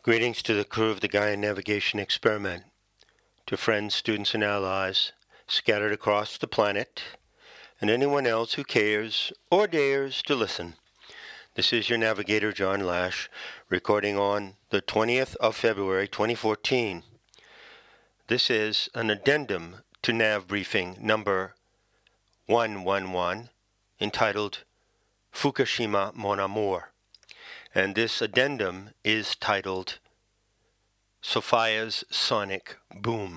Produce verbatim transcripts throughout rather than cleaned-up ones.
Greetings to the crew of the Gaia Navigation Experiment, to friends, students, and allies scattered across the planet, and anyone else who cares or dares to listen. This is your navigator, John Lash, recording on the twentieth of February, twenty fourteen. This is an addendum to Nav Briefing number one one one, entitled Fukushima Mon Amour. And this addendum is titled Sophia's Sonic Boom.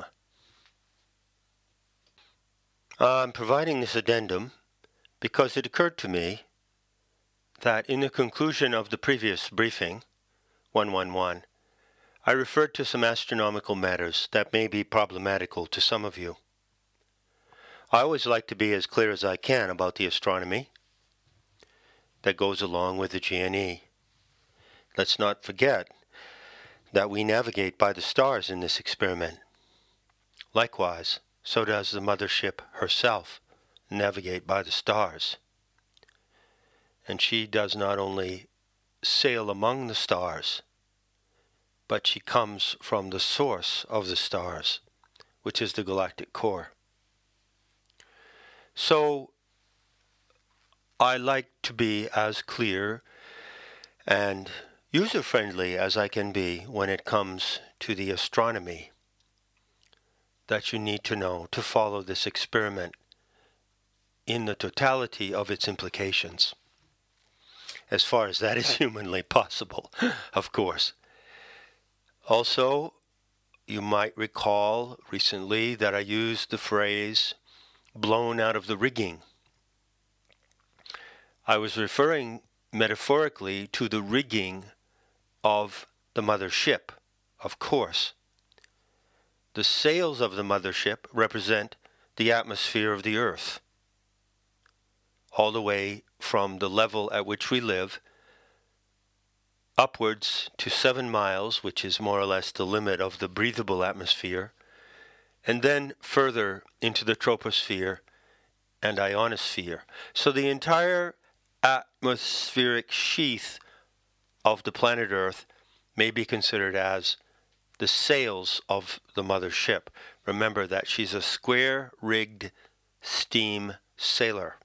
I'm providing this addendum because it occurred to me that in the conclusion of the previous briefing, one one one, I referred to some astronomical matters that may be problematical to some of you. I always like to be as clear as I can about the astronomy that goes along with the G N E. Let's not forget that we navigate by the stars in this experiment. Likewise, so does the mothership herself navigate by the stars. And she does not only sail among the stars, but she comes from the source of the stars, which is the galactic core. So, I like to be as clear and user-friendly as I can be when it comes to the astronomy that you need to know to follow this experiment in the totality of its implications, as far as that is humanly possible, of course. Also, you might recall recently that I used the phrase blown out of the rigging. I was referring metaphorically to the rigging of the mothership, of course. The sails of the mothership represent the atmosphere of the Earth, all the way from the level at which we live upwards to seven miles, which is more or less the limit of the breathable atmosphere, and then further into the troposphere and ionosphere. So the entire atmospheric sheath of the planet Earth may be considered as the sails of the mothership. Remember that she's a square-rigged steam sailor.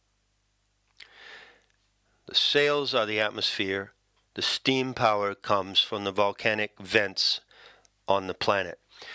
The sails are the atmosphere. The steam power comes from the volcanic vents on the planet.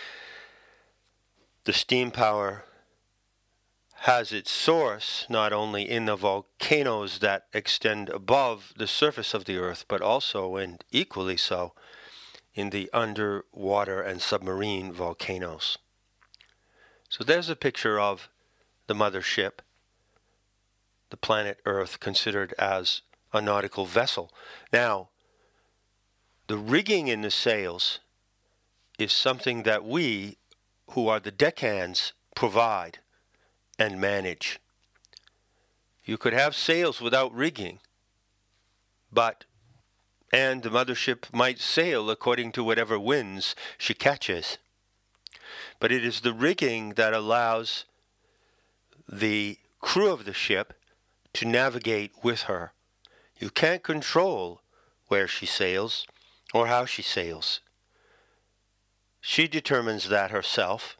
The steam power has its source not only in the volcanoes that extend above the surface of the Earth, but also, and equally so, in the underwater and submarine volcanoes. So there's a picture of the mothership, the planet Earth, considered as a nautical vessel. Now, the rigging in the sails is something that we, who are the deckhands, provide and manage. You could have sails without rigging, but, and the mothership might sail according to whatever winds she catches. But it is the rigging that allows the crew of the ship to navigate with her. You can't control where she sails or how she sails. She determines that herself.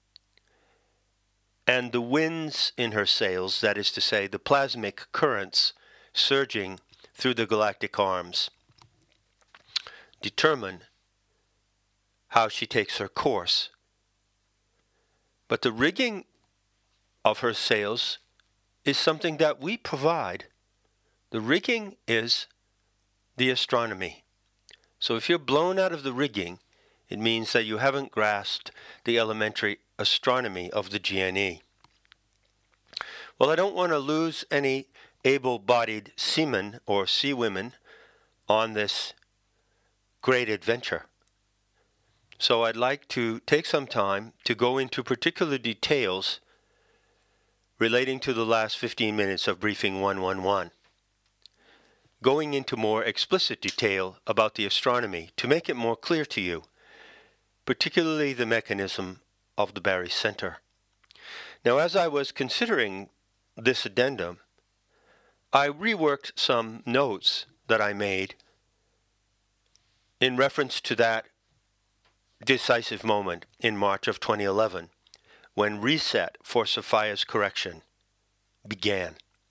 And the winds in her sails, that is to say, the plasmic currents surging through the galactic arms, determine how she takes her course. But the rigging of her sails is something that we provide. The rigging is the astronomy. So if you're blown out of the rigging, it means that you haven't grasped the elementary astronomy of the G N E. Well, I don't want to lose any able-bodied seamen or seawomen on this great adventure. So I'd like to take some time to go into particular details relating to the last fifteen minutes of briefing one one one, going into more explicit detail about the astronomy to make it more clear to you, particularly the mechanism of the barycenter. Now, as I was considering this addendum, I reworked some notes that I made in reference to that decisive moment in March of twenty eleven, when reset for Sophia's correction began.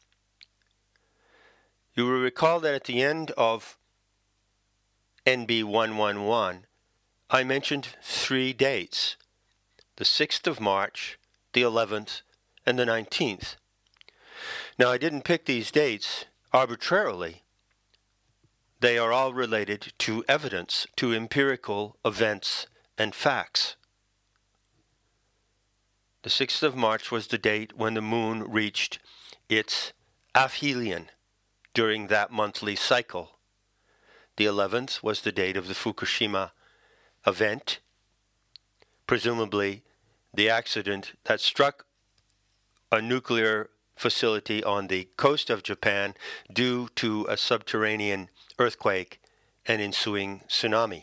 You will recall that at the end of N B one one one, I mentioned three dates: the sixth of March, the eleventh, and the nineteenth. Now, I didn't pick these dates arbitrarily. They are all related to evidence, to empirical events and facts. The sixth of March was the date when the moon reached its aphelion during that monthly cycle. The eleventh was the date of the Fukushima event, presumably the accident that struck a nuclear facility on the coast of Japan due to a subterranean earthquake and ensuing tsunami.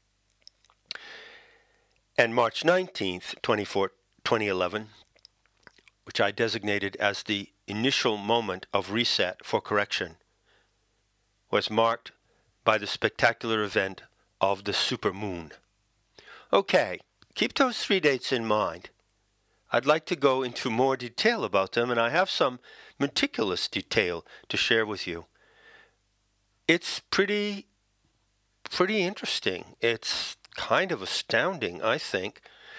And March nineteenth, twenty eleven, which I designated as the initial moment of reset for correction, was marked by the spectacular event of the supermoon. Okay, keep those three dates in mind. I'd like to go into more detail about them, and I have some meticulous detail to share with you. It's pretty, pretty interesting. It's kind of astounding, I think,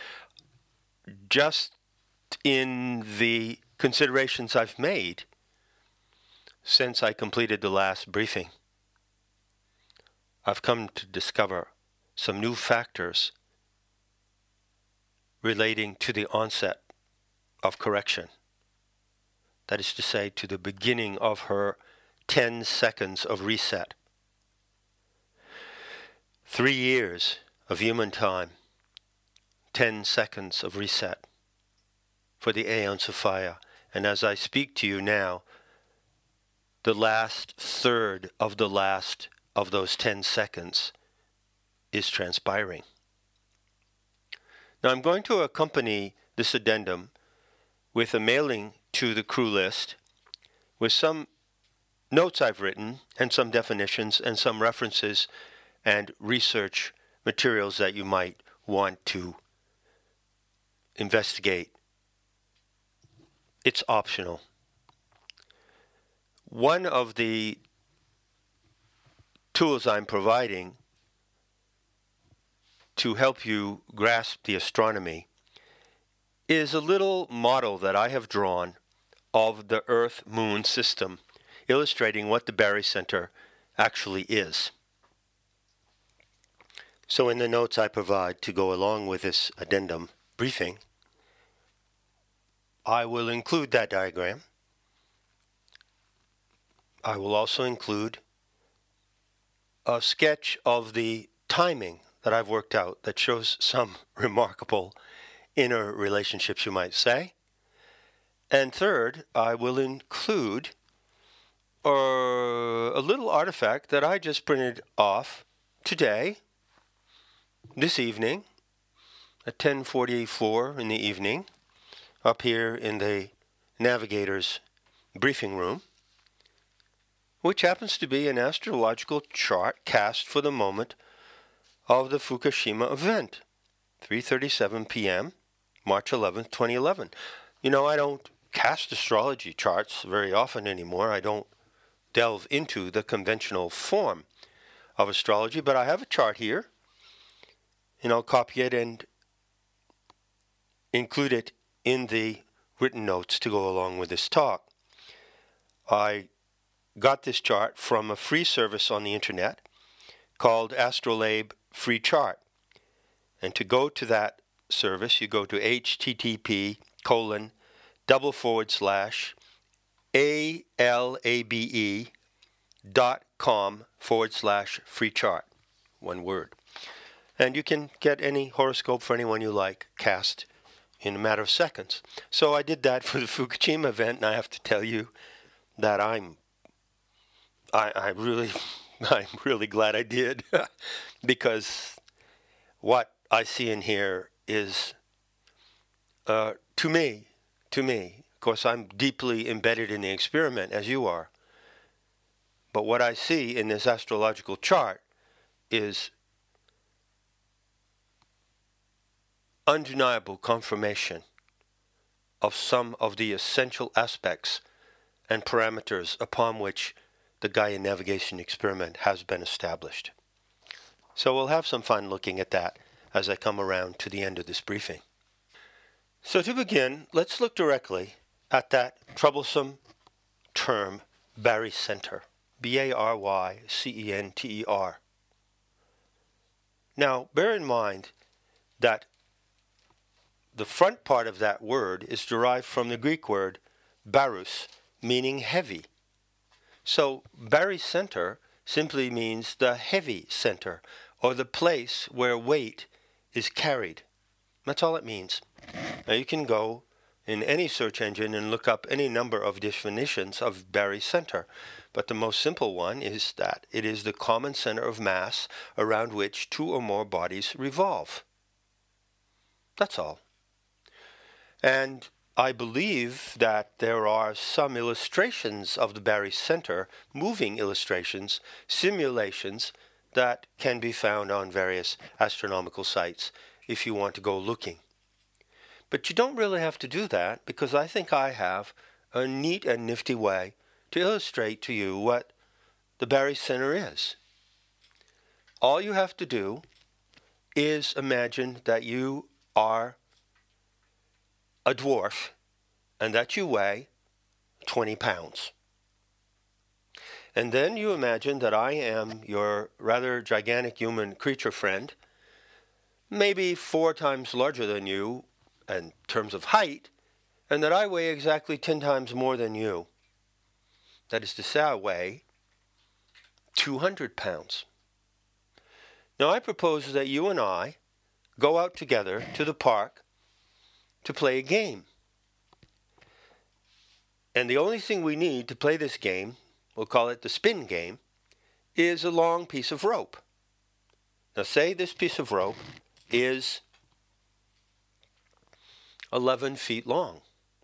just in the considerations I've made since I completed the last briefing. I've come to discover some new factors relating to the onset of correction. That is to say, to the beginning of her ten seconds of reset. Three years of human time, ten seconds of reset for the Aeon Sophia. And as I speak to you now, the last third of the last of those ten seconds is transpiring. Now I'm going to accompany this addendum with a mailing to the crew list with some notes I've written and some definitions and some references and research materials that you might want to investigate. It's optional. One of the tools I'm providing to help you grasp the astronomy is a little model that I have drawn of the Earth-Moon system, illustrating what the barycenter actually is. So in the notes I provide to go along with this addendum briefing, I will include that diagram. I will also include a sketch of the timing that I've worked out that shows some remarkable inner relationships, you might say. And third, I will include uh, a little artifact that I just printed off today, this evening, at ten forty-four in the evening, up here in the Navigator's briefing room, which happens to be an astrological chart cast for the moment of the Fukushima event, three thirty-seven p.m., March eleventh, twenty eleven. You know, I don't cast astrology charts very often anymore. I don't delve into the conventional form of astrology, but I have a chart here, and I'll copy it and include it in the written notes to go along with this talk. I got this chart from a free service on the internet called Astrolabe Free Chart. And to go to that service, you go to http colon double forward slash alabe dot com forward slash free chart. One word. And you can get any horoscope for anyone you like cast in a matter of seconds. So I did that for the Fukushima event, and I have to tell you that I'm I, I really I'm really glad I did because what I see in here is uh, to me, to me, of course I'm deeply embedded in the experiment as you are, but what I see in this astrological chart is undeniable confirmation of some of the essential aspects and parameters upon which the Gaia navigation experiment has been established. So we'll have some fun looking at that as I come around to the end of this briefing. So to begin, let's look directly at that troublesome term, barycenter. B A R Y C E N T E R. Now, bear in mind that the front part of that word is derived from the Greek word barus, meaning heavy. So barycenter simply means the heavy center, or the place where weight is carried. That's all it means. Now you can go in any search engine and look up any number of definitions of barycenter, but the most simple one is that it is the common center of mass around which two or more bodies revolve. That's all. And I believe that there are some illustrations of the barycenter, moving illustrations, simulations, that can be found on various astronomical sites if you want to go looking. But you don't really have to do that, because I think I have a neat and nifty way to illustrate to you what the barycenter is. All you have to do is imagine that you are a dwarf and that you weigh twenty pounds. And then you imagine that I am your rather gigantic human creature friend, maybe four times larger than you in terms of height, and that I weigh exactly ten times more than you. That is to say, I weigh two hundred pounds. Now I propose that you and I go out together to the park to play a game. And the only thing we need to play this game, we'll call it the spin game, is a long piece of rope. Now say this piece of rope is eleven feet long.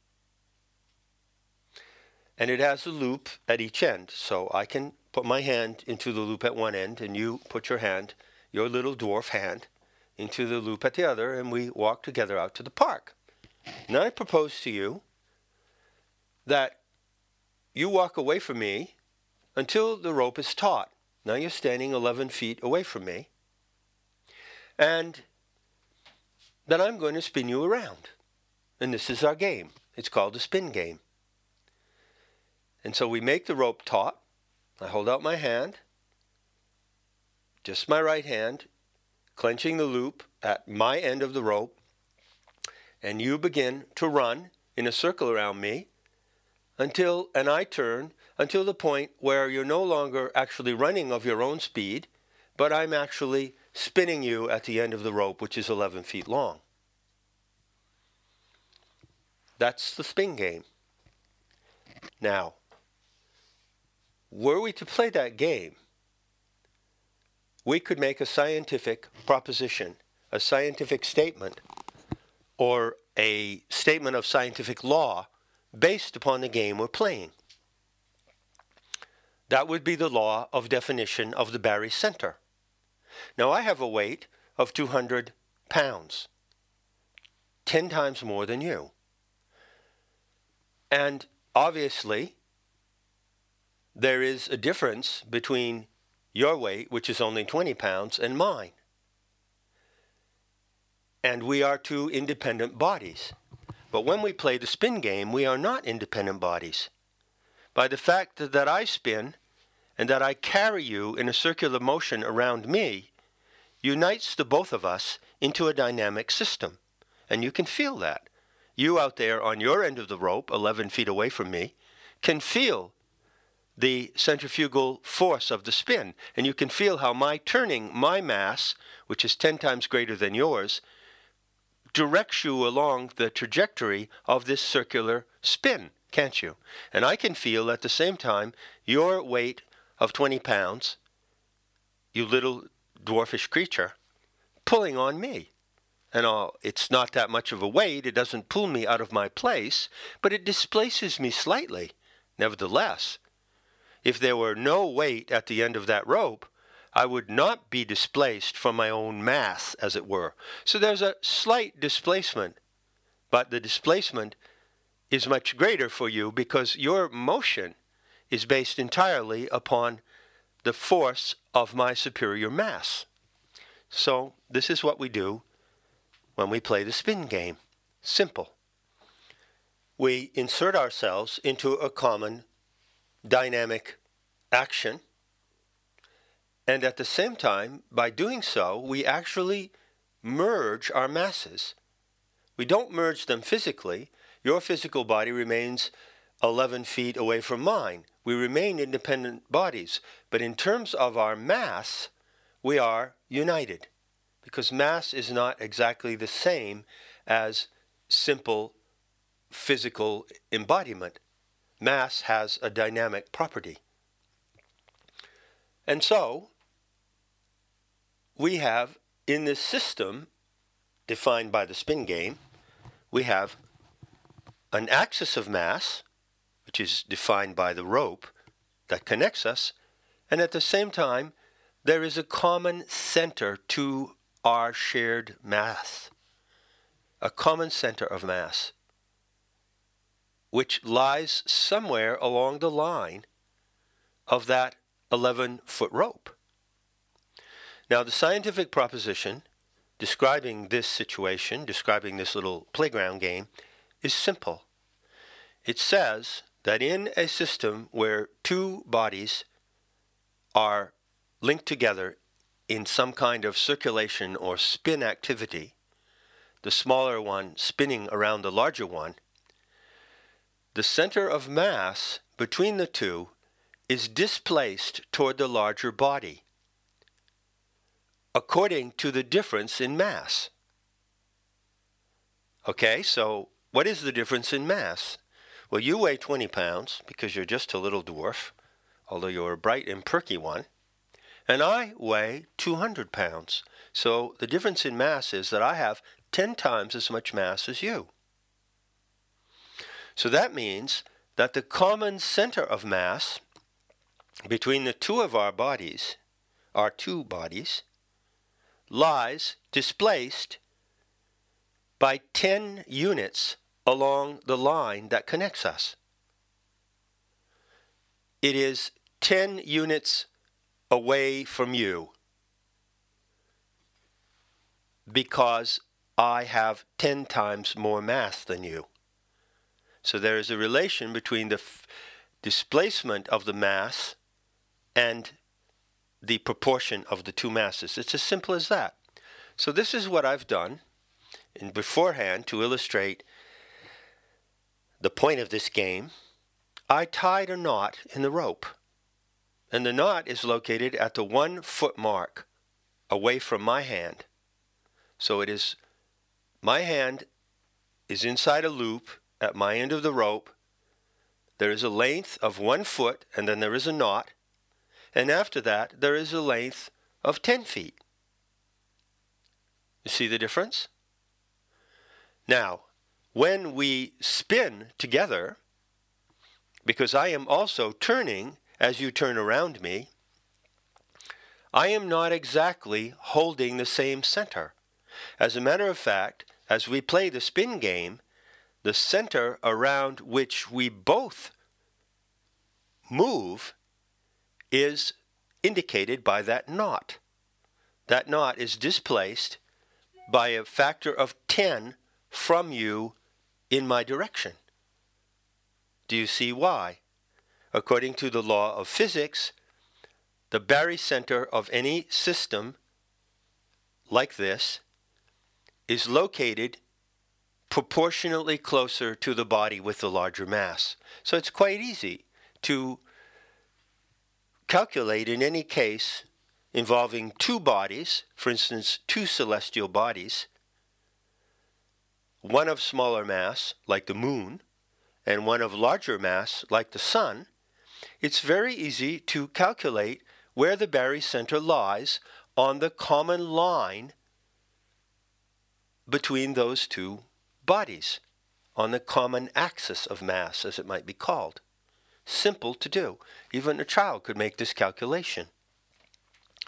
And it has a loop at each end, so I can put my hand into the loop at one end, and you put your hand, your little dwarf hand, into the loop at the other, and we walk together out to the park. Now I propose to you that you walk away from me until the rope is taut. Now you're standing eleven feet away from me, and then I'm going to spin you around. And this is our game. It's called the spin game. And so we make the rope taut. I hold out my hand, just my right hand, clenching the loop at my end of the rope, and you begin to run in a circle around me until, and I turn, until the point where you're no longer actually running of your own speed, but I'm actually spinning you at the end of the rope, which is eleven feet long. That's the spin game. Now, were we to play that game, we could make a scientific proposition, a scientific statement, or a statement of scientific law based upon the game we're playing. That would be the law of definition of the barycenter. Now I have a weight of two hundred pounds, ten times more than you. And obviously, there is a difference between your weight, which is only twenty pounds, and mine. And we are two independent bodies. But when we play the spin game, we are not independent bodies. By the fact that, that I spin and that I carry you in a circular motion around me, unites the both of us into a dynamic system. And you can feel that. You out there on your end of the rope, eleven feet away from me, can feel the centrifugal force of the spin. And you can feel how my turning my mass, which is ten times greater than yours, directs you along the trajectory of this circular spin, can't you? And I can feel at the same time your weight of twenty pounds, you little dwarfish creature, pulling on me. And all, it's not that much of a weight, it doesn't pull me out of my place, but it displaces me slightly. Nevertheless, if there were no weight at the end of that rope, I would not be displaced from my own mass, as it were. So there's a slight displacement, but the displacement is much greater for you because your motion is based entirely upon the force of my superior mass. So this is what we do when we play the spin game. Simple. We insert ourselves into a common dynamic action, and at the same time, by doing so, we actually merge our masses. We don't merge them physically. Your physical body remains eleven feet away from mine. We remain independent bodies, but in terms of our mass, we are united, because mass is not exactly the same as simple physical embodiment. Mass has a dynamic property. And so, we have, in this system defined by the spin game, we have an axis of mass, which is defined by the rope that connects us, and at the same time, there is a common center to our shared mass, a common center of mass, which lies somewhere along the line of that eleven-foot rope. Now, the scientific proposition describing this situation, describing this little playground game, is simple. It says that in a system where two bodies are linked together in some kind of circulation or spin activity, the smaller one spinning around the larger one, the center of mass between the two is displaced toward the larger body according to the difference in mass. Okay, so what is the difference in mass? Well, you weigh twenty pounds because you're just a little dwarf, although you're a bright and perky one. And I weigh two hundred pounds. So the difference in mass is that I have ten times as much mass as you. So that means that the common center of mass between the two of our bodies, our two bodies, lies displaced by ten units along the line that connects us. It is ten units away from you because I have ten times more mass than you. So there is a relation between the f- displacement of the mass and the proportion of the two masses. It's as simple as that. So this is what I've done in beforehand to illustrate the point of this game. I tied a knot in the rope, and the knot is located at the one foot mark away from my hand. So it is, my hand is inside a loop at my end of the rope. There is a length of one foot, and then there is a knot. And after that, there is a length of ten feet. You see the difference? Now, when we spin together, because I am also turning as you turn around me, I am not exactly holding the same center. As a matter of fact, as we play the spin game, the center around which we both move is indicated by that knot. That knot is displaced by a factor of ten from you in my direction. Do you see why? According to the law of physics, the barycenter of any system like this is located proportionately closer to the body with the larger mass. So it's quite easy to calculate in any case involving two bodies, for instance, two celestial bodies, one of smaller mass, like the moon, and one of larger mass, like the sun. It's very easy to calculate where the barycenter lies on the common line between those two bodies, on the common axis of mass, as it might be called. Simple to do. Even a child could make this calculation.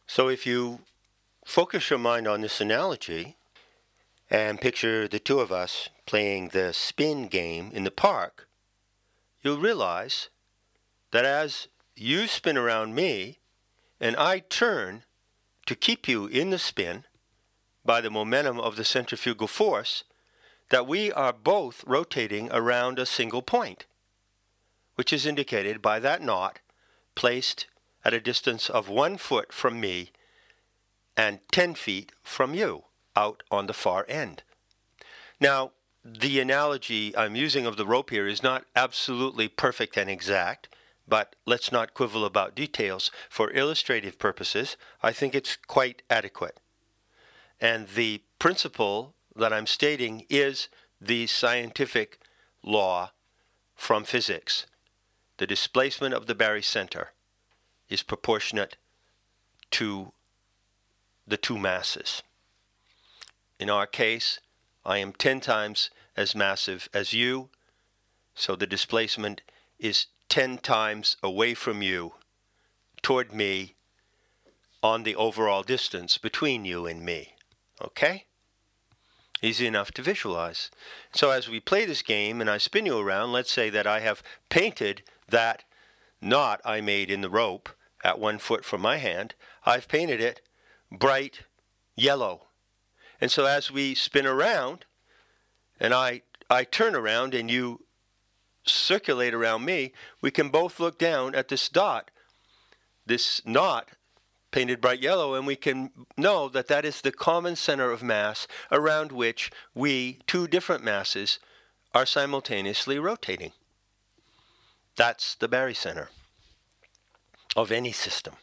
So if you focus your mind on this analogy and picture the two of us playing the spin game in the park, you'll realize that as you spin around me and I turn to keep you in the spin by the momentum of the centrifugal force, that we are both rotating around a single point, which is indicated by that knot placed at a distance of one foot from me and ten feet from you, out on the far end. Now, the analogy I'm using of the rope here is not absolutely perfect and exact, but let's not quibble about details. For illustrative purposes, I think it's quite adequate. And the principle that I'm stating is the scientific law from physics. The displacement of the barycenter is proportionate to the two masses. In our case, I am ten times as massive as you, so the displacement is ten times away from you toward me on the overall distance between you and me. Okay? Easy enough to visualize. So as we play this game and I spin you around, let's say that I have painted that knot I made in the rope at one foot from my hand. I've painted it bright yellow. And so as we spin around and I, I turn around and you circulate around me, we can both look down at this dot, this knot painted bright yellow, and we can know that that is the common center of mass around which we, two different masses, are simultaneously rotating. That's the barycenter of any system.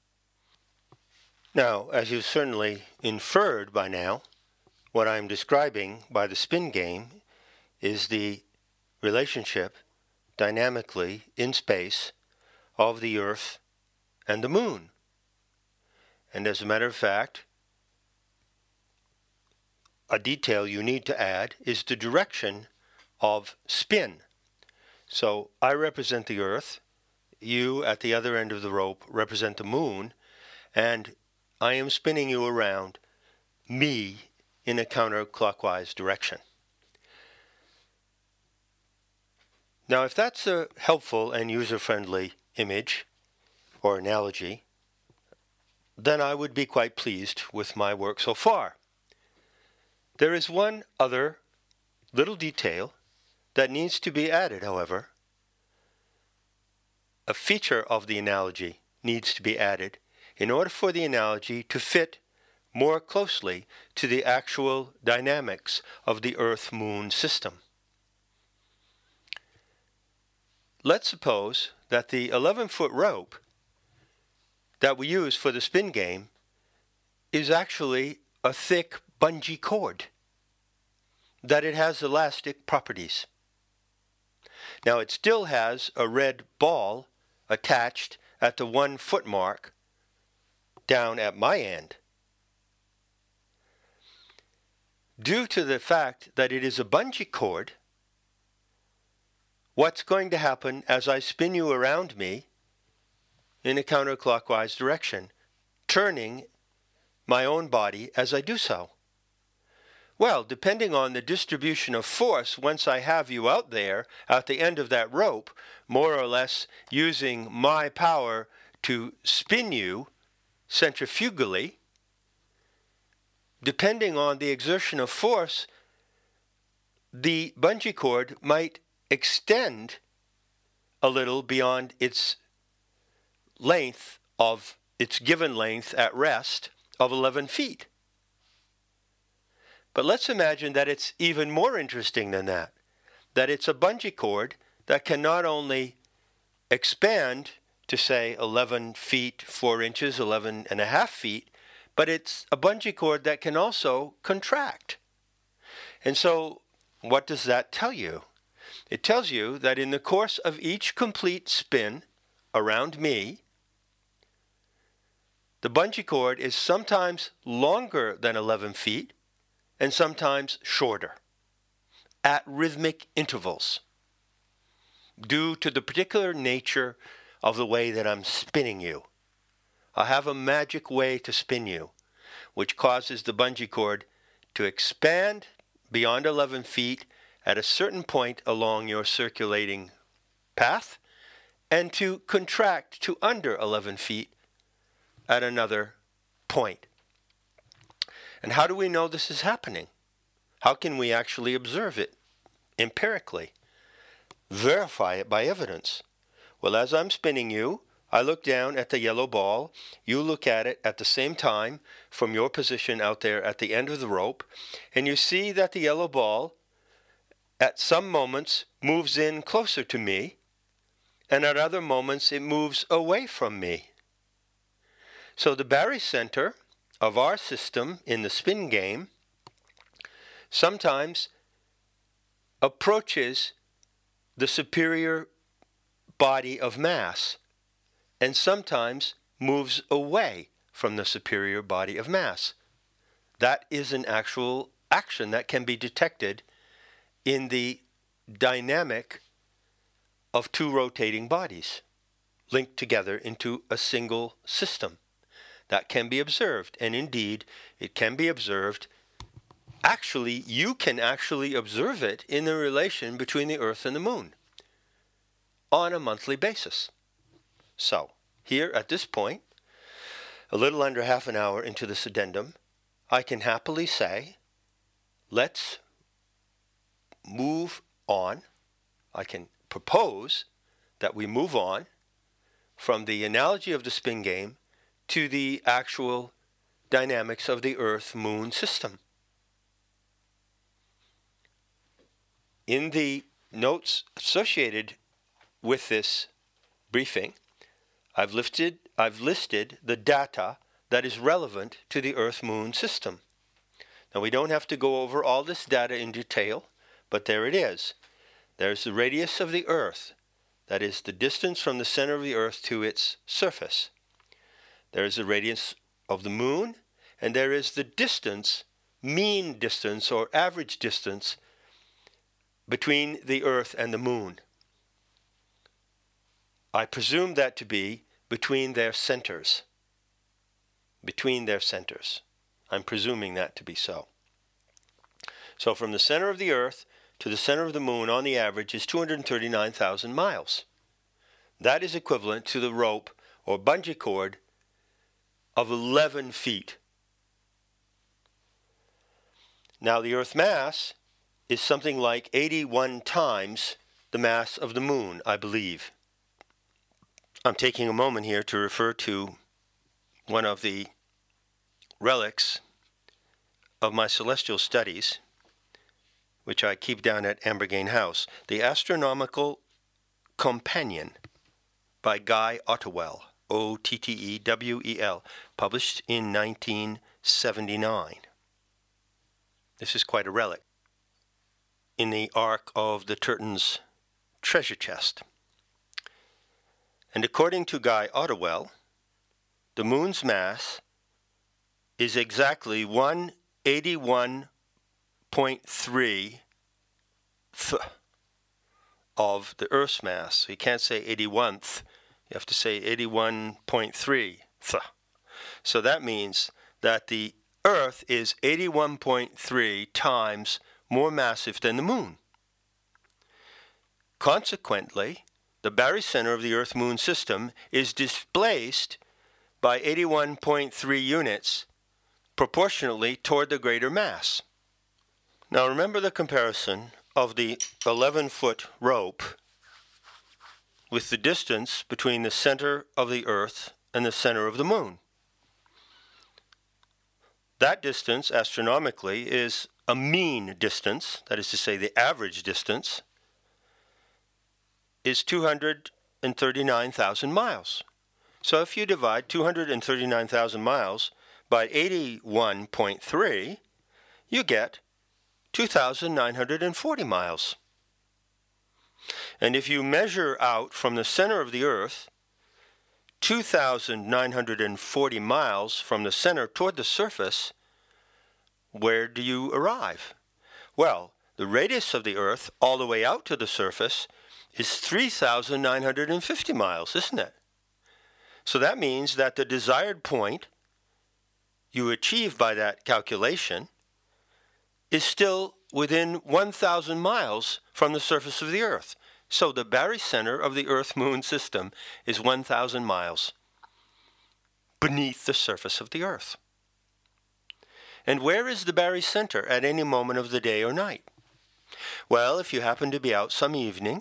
Now, as you've certainly inferred by now, what I'm describing by the spin game is the relationship dynamically in space of the Earth and the Moon. And as a matter of fact, a detail you need to add is the direction of spin. So I represent the Earth, you at the other end of the rope represent the Moon, and I am spinning you around me in a counterclockwise direction. Now, if that's a helpful and user-friendly image or analogy, then I would be quite pleased with my work so far. There is one other little detail that needs to be added, however. A feature of the analogy needs to be added in order for the analogy to fit more closely to the actual dynamics of the Earth-Moon system. Let's suppose that the eleven-foot rope that we use for the spin game is actually a thick bungee cord, that it has elastic properties. Now, it still has a red ball attached at the one foot mark down at my end. Due to the fact that it is a bungee cord, what's going to happen as I spin you around me in a counterclockwise direction, turning my own body as I do so? Well, depending on the distribution of force, once I have you out there at the end of that rope, more or less using my power to spin you centrifugally, depending on the exertion of force, the bungee cord might extend a little beyond its length of its given length at rest of eleven feet. But let's imagine that it's even more interesting than that, that it's a bungee cord that can not only expand to say eleven feet, four inches, eleven and a half feet, but it's a bungee cord that can also contract. And so what does that tell you? It tells you that in the course of each complete spin around me, the bungee cord is sometimes longer than eleven feet and sometimes shorter at rhythmic intervals due to the particular nature of the way that I'm spinning you I have a magic way to spin you, which causes the bungee cord to expand beyond eleven feet at a certain point along your circulating path, and to contract to under eleven feet at another point. And how do we know this is happening? How can we actually observe it empirically? Verify it by evidence. Well, as I'm spinning you, I look down at the yellow ball. You look at it at the same time from your position out there at the end of the rope, and you see that the yellow ball at some moments moves in closer to me, and at other moments it moves away from me. So the barycenter of our system in the spin game sometimes approaches the superior body of mass, and sometimes moves away from the superior body of mass. That is an actual action that can be detected in the dynamic of two rotating bodies linked together into a single system. That can be observed, and indeed it can be observed. Actually, you can actually observe it in the relation between the Earth and the Moon on a monthly basis. So, here at this point, a little under half an hour into this addendum, I can happily say, let's move on. I can propose that we move on from the analogy of the spin game to the actual dynamics of the Earth-Moon system. In the notes associated with this briefing, I've listed, I've listed the data that is relevant to the Earth-Moon system. Now, we don't have to go over all this data in detail, but there it is. There's the radius of the Earth, that is the distance from the center of the Earth to its surface. There is the radius of the Moon, and there is the distance, mean distance or average distance, between the Earth and the Moon. I presume that to be between their centers. Between their centers. I'm presuming that to be so. So from the center of the Earth to the center of the Moon on the average is two hundred thirty-nine thousand miles. That is equivalent to the rope or bungee cord of eleven feet. Now the Earth mass is something like eighty-one times the mass of the Moon, I believe. I'm taking a moment here to refer to one of the relics of my celestial studies, which I keep down at Ambergain House, the Astronomical Companion by Guy Ottewell, O T T E W E L, published in nineteen seventy-nine. This is quite a relic in the Ark of the Turton's treasure chest. And according to Guy Ottewell, the Moon's mass is exactly one hundred eighty-one point three th of the Earth's mass. You can't say eighty-one th, you have to say eighty-one point three th. So that means that the Earth is eighty-one point three times more massive than the Moon. Consequently, the barycenter of the Earth-Moon system is displaced by eighty-one point three units proportionately toward the greater mass. Now remember the comparison of the eleven-foot rope with the distance between the center of the Earth and the center of the Moon. That distance, astronomically, is a mean distance, that is to say the average distance, is two hundred thirty-nine thousand miles. So if you divide two hundred thirty-nine thousand miles by eighty-one point three, you get two thousand nine hundred forty miles. And if you measure out from the center of the Earth two thousand nine hundred forty miles from the center toward the surface, where do you arrive? Well, the radius of the Earth all the way out to the surface is three thousand nine hundred fifty miles, isn't it? So that means that the desired point you achieve by that calculation is still within one thousand miles from the surface of the Earth. So the barycenter of the Earth-Moon system is one thousand miles beneath the surface of the Earth. And where is the barycenter at any moment of the day or night? Well, if you happen to be out some evening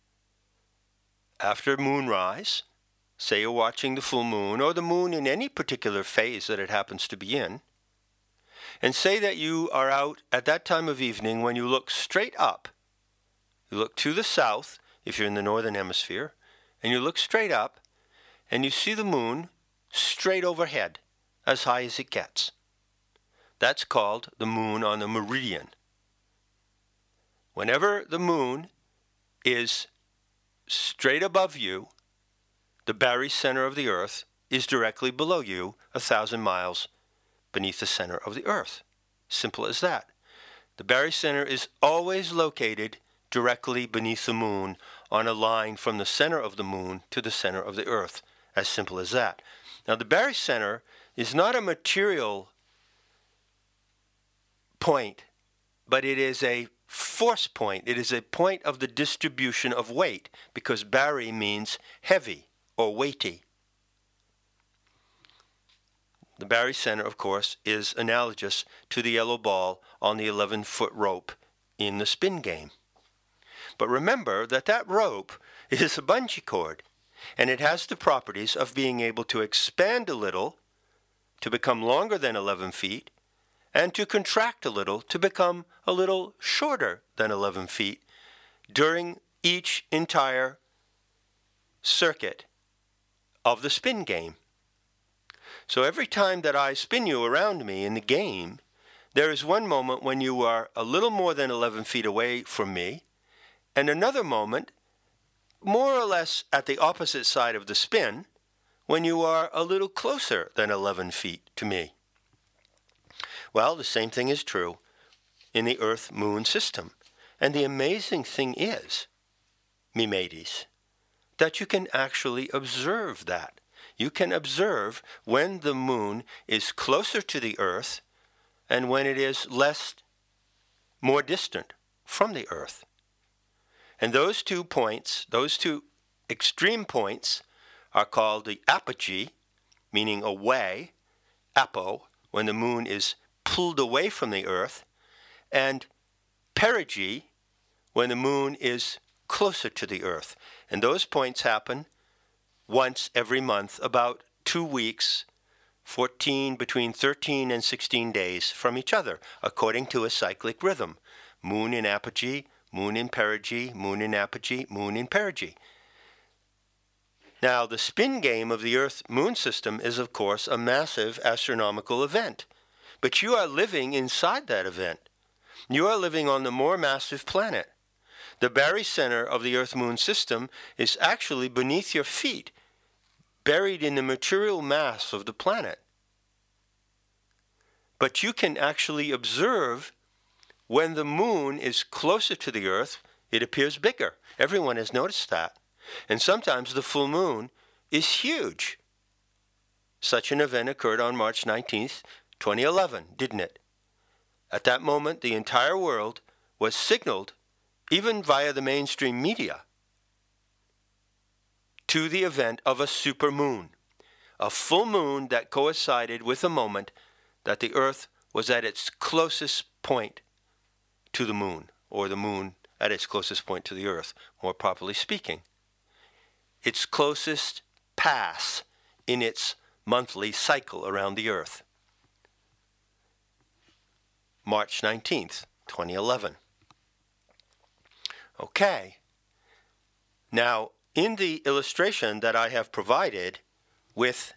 after moonrise, say you're watching the full moon or the moon in any particular phase that it happens to be in, and say that you are out at that time of evening when you look straight up. You look to the south, if you're in the northern hemisphere, and you look straight up, and you see the moon straight overhead, as high as it gets. That's called the moon on the meridian. Whenever the moon is straight above you, the barycenter of the Earth is directly below you, a thousand miles beneath the center of the Earth. Simple as that. The barycenter is always located directly beneath the moon on a line from the center of the moon to the center of the Earth. As simple as that. Now, the barycenter is not a material point, but it is a force point. It is a point of the distribution of weight, because bary means heavy or weighty. The barycenter, of course, is analogous to the yellow ball on the eleven-foot rope in the spin game. But remember that that rope is a bungee cord, and it has the properties of being able to expand a little to become longer than eleven feet, and to contract a little to become a little shorter than eleven feet during each entire circuit of the spin game. So every time that I spin you around me in the game, there is one moment when you are a little more than eleven feet away from me, and another moment, more or less at the opposite side of the spin, when you are a little closer than eleven feet to me. Well, the same thing is true in the Earth-Moon system. And the amazing thing is, me mateys, that you can actually observe that. You can observe when the moon is closer to the Earth and when it is less, more distant from the Earth. And those two points, those two extreme points, are called the apogee, meaning away, apo, when the moon is pulled away from the Earth, and perigee, when the moon is closer to the Earth. And those points happen once every month, about two weeks, fourteen, between thirteen and sixteen days from each other, according to a cyclic rhythm. Moon in apogee, moon in perigee, moon in apogee, moon in perigee. Now, the spin game of the Earth-Moon system is, of course, a massive astronomical event. But you are living inside that event. You are living on the more massive planet. The barycenter of the Earth-Moon system is actually beneath your feet, buried in the material mass of the planet. But you can actually observe when the moon is closer to the Earth, it appears bigger. Everyone has noticed that. And sometimes the full moon is huge. Such an event occurred on March nineteenth, twenty eleven, didn't it? At that moment, the entire world was signaled, even via the mainstream media, to the event of a supermoon, a full moon that coincided with the moment that the Earth was at its closest point to the moon, or the moon at its closest point to the Earth, more properly speaking. Its closest pass in its monthly cycle around the Earth. March nineteenth, twenty eleven. Okay. Now, in the illustration that I have provided with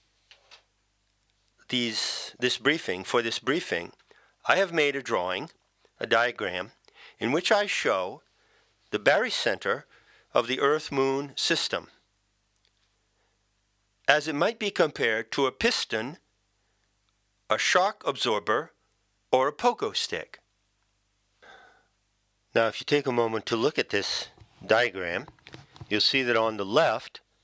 these, this briefing, for this briefing, I have made a drawing, a diagram, in which I show the barycenter of the Earth-Moon system, as it might be compared to a piston, a shock absorber, or a pogo stick. Now, if you take a moment to look at this diagram, you'll see that on the left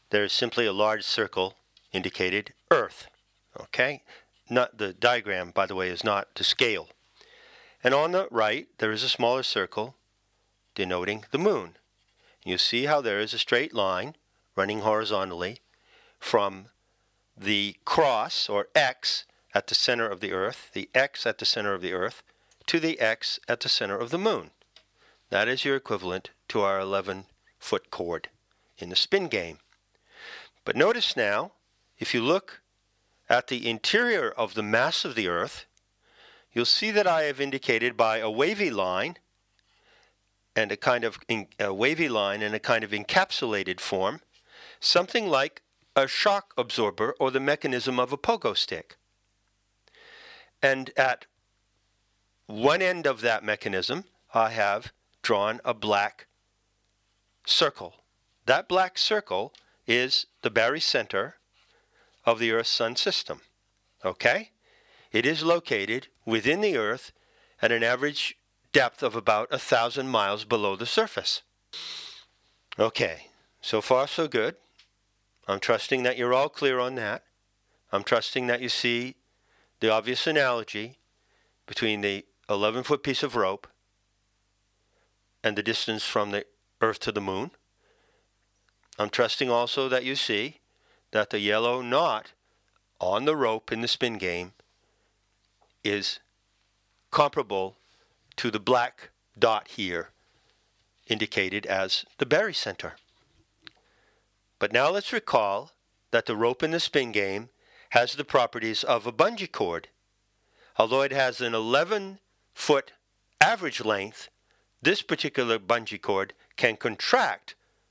there is simply a large circle indicated Earth. Okay? Not the diagram, by the way, is not to scale. And on the right, there is a smaller circle denoting the moon. You see how there is a straight line running horizontally from the cross, or X, at the center of the Earth, the X at the center of the Earth, to the X at the center of the moon. That is your equivalent to our eleven-foot cord in the spin game. But notice now, if you look at the interior of the mass of the Earth, you'll see that I have indicated by a wavy line and a kind of in, a wavy line and a kind of encapsulated form, something like a shock absorber or the mechanism of a pogo stick. And at one end of that mechanism, I have drawn a black circle. That black circle is the barycenter of the Earth-Sun system. Okay? It is located within the Earth at an average depth of about a thousand miles below the surface. Okay, so far so good. I'm trusting that you're all clear on that. I'm trusting that you see the obvious analogy between the eleven-foot piece of rope and the distance from the Earth to the moon. I'm trusting also that you see that the yellow knot on the rope in the spin game is comparable to the black dot here indicated as the barycenter. But now let's recall that the rope in the spin game has the properties of a bungee cord. Although it has an eleven-foot average length, this particular bungee cord can contract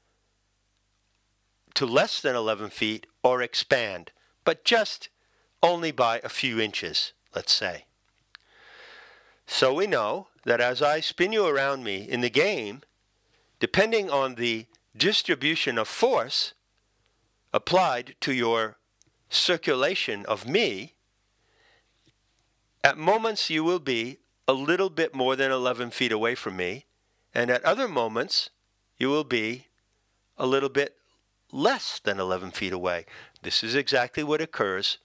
to less than eleven feet or expand, but just only by a few inches, let's say. So we know that as I spin you around me in the game, depending on the distribution of force applied to your circulation of me, at moments you will be a little bit more than eleven feet away from me, and at other moments you will be a little bit less than eleven feet away. This is exactly what occurs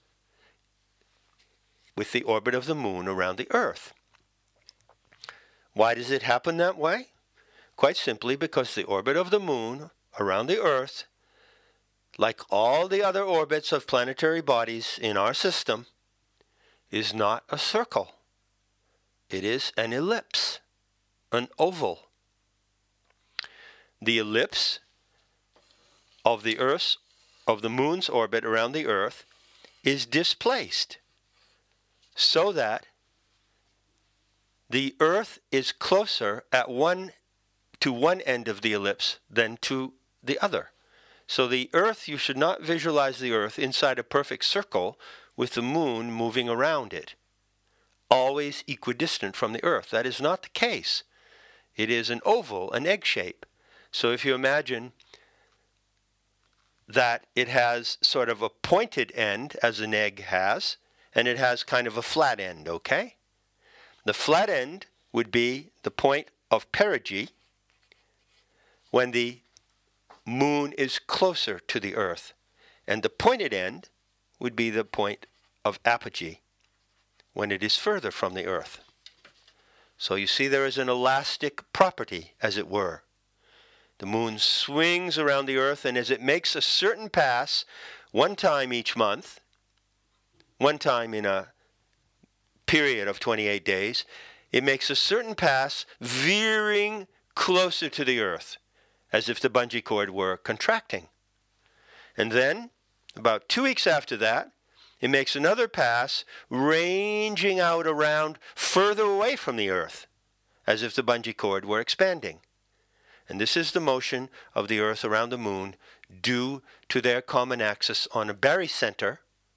with the orbit of the moon around the Earth. Why does it happen that way? Quite simply because the orbit of the moon around the Earth, like all the other orbits of planetary bodies in our system, is not a circle. It is an ellipse, an oval. The ellipse of the Earth's, of the moon's orbit around the Earth is displaced so that the Earth is closer at one to one end of the ellipse than to the other. So the Earth, you should not visualize the Earth inside a perfect circle with the moon moving around it, always equidistant from the Earth. That is not the case. It is an oval, an egg shape. So if you imagine that it has sort of a pointed end, as an egg has, and it has kind of a flat end, okay? The flat end would be the point of perigee when the moon is closer to the Earth, and the pointed end would be the point of apogee when it is further from the Earth. So you see there is an elastic property, as it were. The moon swings around the Earth, and as it makes a certain pass, one time each month, one time in a period of twenty-eight days, it makes a certain pass veering closer to the Earth, as if the bungee cord were contracting. And then, about two weeks after that, it makes another pass ranging out around further away from the Earth, as if the bungee cord were expanding. And this is the motion of the Earth around the moon due to their common axis on a barycenter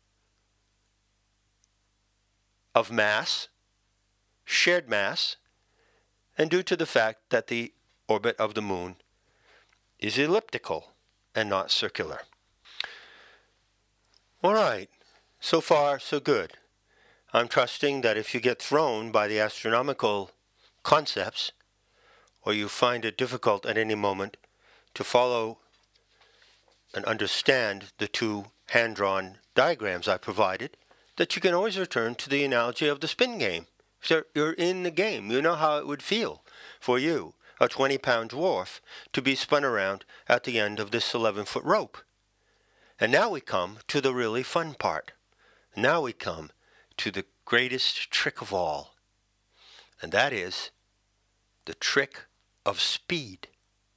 of mass, shared mass, and due to the fact that the orbit of the moon is elliptical and not circular. All right, so far so good. I'm trusting that if you get thrown by the astronomical concepts, or you find it difficult at any moment to follow and understand the two hand-drawn diagrams I provided, that you can always return to the analogy of the spin game. So you're in the game. You know how it would feel for you, a twenty-pound dwarf, to be spun around at the end of this eleven-foot rope. And now we come to the really fun part. Now we come to the greatest trick of all, and that is the trick of speed.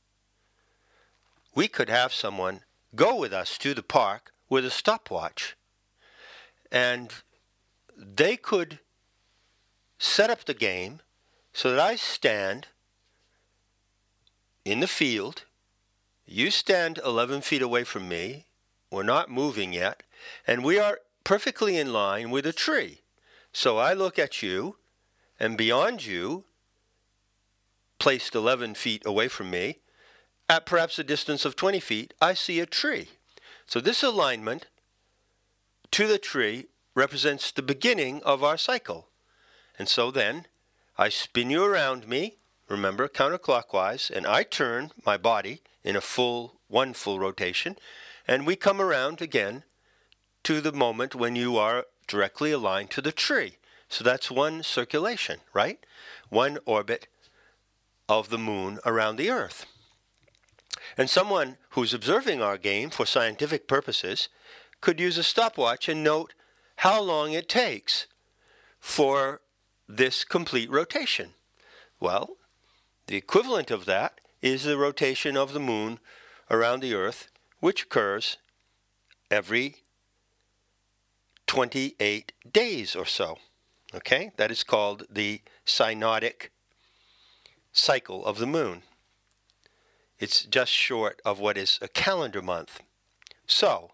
We could have someone go with us to the park with a stopwatch, and they could set up the game so that I stand in the field, you stand eleven feet away from me, we're not moving yet, and we are perfectly in line with a tree. So I look at you, and beyond you, placed eleven feet away from me, at perhaps a distance of twenty feet, I see a tree. So this alignment to the tree represents the beginning of our cycle. And so then, I spin you around me, remember, counterclockwise, and I turn my body in a full, one full rotation, and we come around again to the moment when you are directly aligned to the tree. So that's one circulation, right? One orbit of the moon around the Earth. And someone who's observing our game for scientific purposes could use a stopwatch and note how long it takes for this complete rotation. Well, the equivalent of that is the rotation of the moon around the Earth, which occurs every twenty-eight days or so. Okay? That is called the synodic cycle of the moon. It's just short of what is a calendar month. So,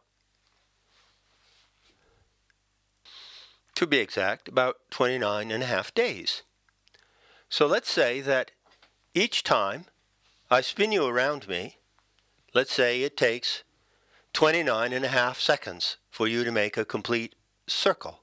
to be exact, about twenty-nine and a half days. So let's say that each time I spin you around me, let's say it takes twenty-nine and a half seconds for you to make a complete circle.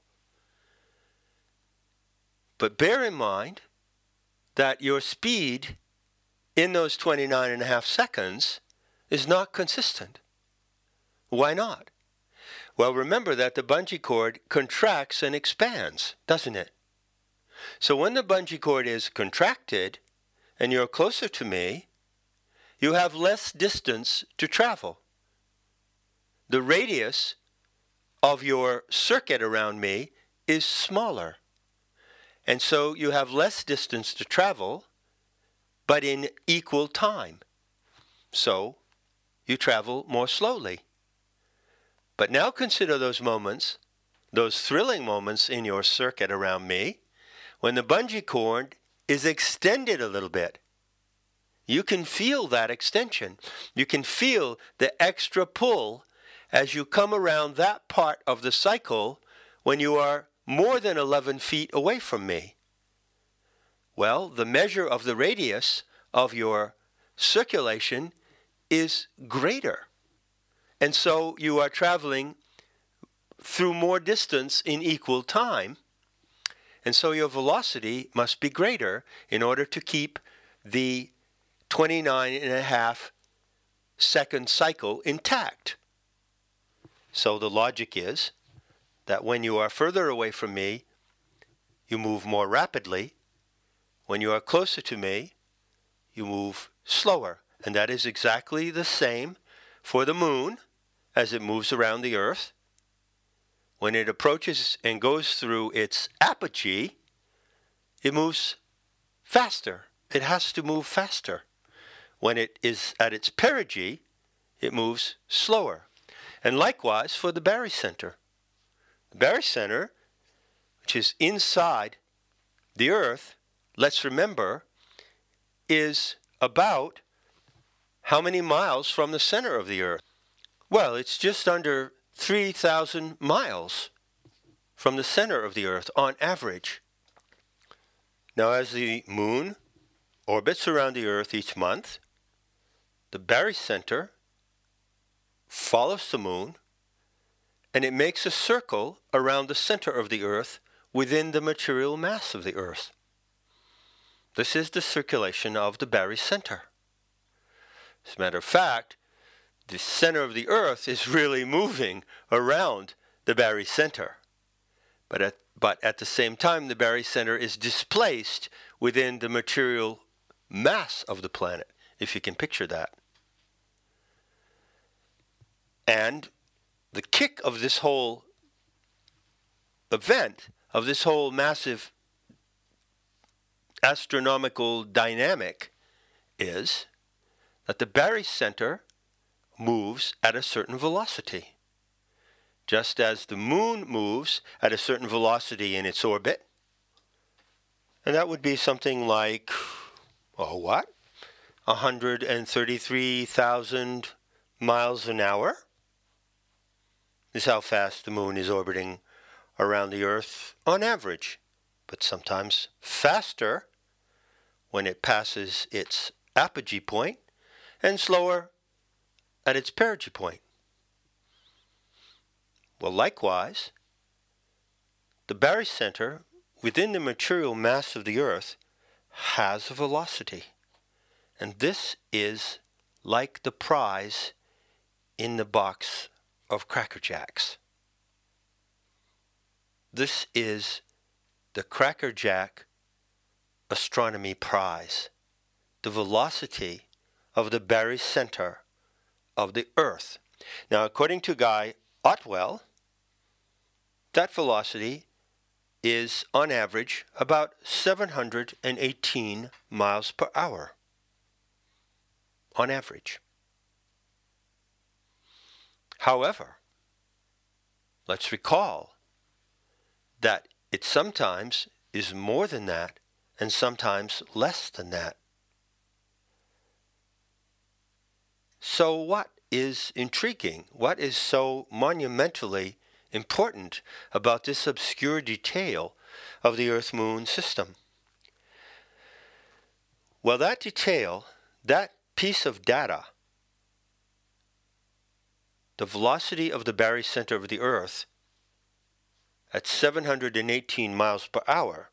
But bear in mind that your speed in those twenty-nine and a half seconds is not consistent. Why not? Well, remember that the bungee cord contracts and expands, doesn't it? So when the bungee cord is contracted and you're closer to me, you have less distance to travel. The radius of your circuit around me is smaller. And so you have less distance to travel, but in equal time. So you travel more slowly. But now consider those moments, those thrilling moments in your circuit around me, when the bungee cord is extended a little bit. You can feel that extension. You can feel the extra pull as you come around that part of the cycle when you are more than eleven feet away from me. Well, the measure of the radius of your circulation is greater. And so you are traveling through more distance in equal time. And so your velocity must be greater in order to keep the twenty-nine and a half second cycle intact. So the logic is that when you are further away from me, you move more rapidly. When you are closer to me, you move slower. And that is exactly the same for the moon as it moves around the Earth. When it approaches and goes through its apogee, it moves faster. It has to move faster. When it is at its perigee, it moves slower. And likewise for the barycenter. The barycenter, which is inside the Earth, let's remember, is about how many miles from the center of the Earth? Well, it's just under three thousand miles from the center of the Earth on average. Now, as the moon orbits around the Earth each month, the barycenter follows the moon, and it makes a circle around the center of the Earth within the material mass of the Earth. This is the circulation of the barycenter. As a matter of fact, the center of the Earth is really moving around the barycenter. But at, but at the same time, the barycenter is displaced within the material mass of the planet, if you can picture that. And the kick of this whole event, of this whole massive astronomical dynamic, is that the barycenter moves at a certain velocity. Just as the moon moves at a certain velocity in its orbit, and that would be something like, oh what? one hundred thirty-three thousand miles an hour is how fast the moon is orbiting around the Earth on average, but sometimes faster when it passes its apogee point and slower at its perigee point. Well, likewise, the barycenter within the material mass of the Earth has a velocity. And this is like the prize in the box of Cracker Jacks. This is the Cracker Jack Astronomy Prize, the velocity of the barycenter of the Earth. Now, according to Guy Otwell, that velocity is, on average, about seven hundred eighteen miles per hour. On average. However, let's recall that it sometimes is more than that and sometimes less than that. So what is intriguing? What is so monumentally important about this obscure detail of the Earth-Moon system? Well, that detail, that piece of data, the velocity of the barycenter of the Earth at seven hundred eighteen miles per hour,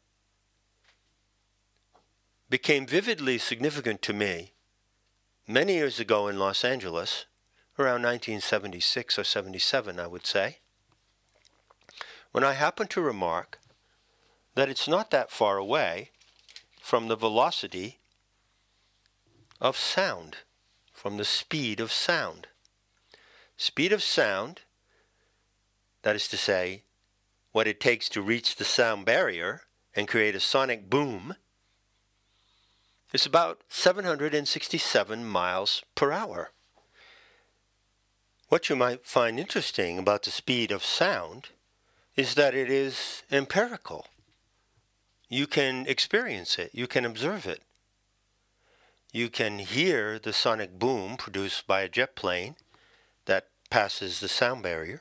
became vividly significant to me many years ago in Los Angeles, around nineteen seventy-six or seventy-seven, I would say, when I happened to remark that it's not that far away from the velocity of sound, from the speed of sound. Speed of sound, that is to say, what it takes to reach the sound barrier and create a sonic boom, is about seven hundred sixty-seven miles per hour. What you might find interesting about the speed of sound is that it is empirical. You can experience it. You can observe it. You can hear the sonic boom produced by a jet plane that passes the sound barrier.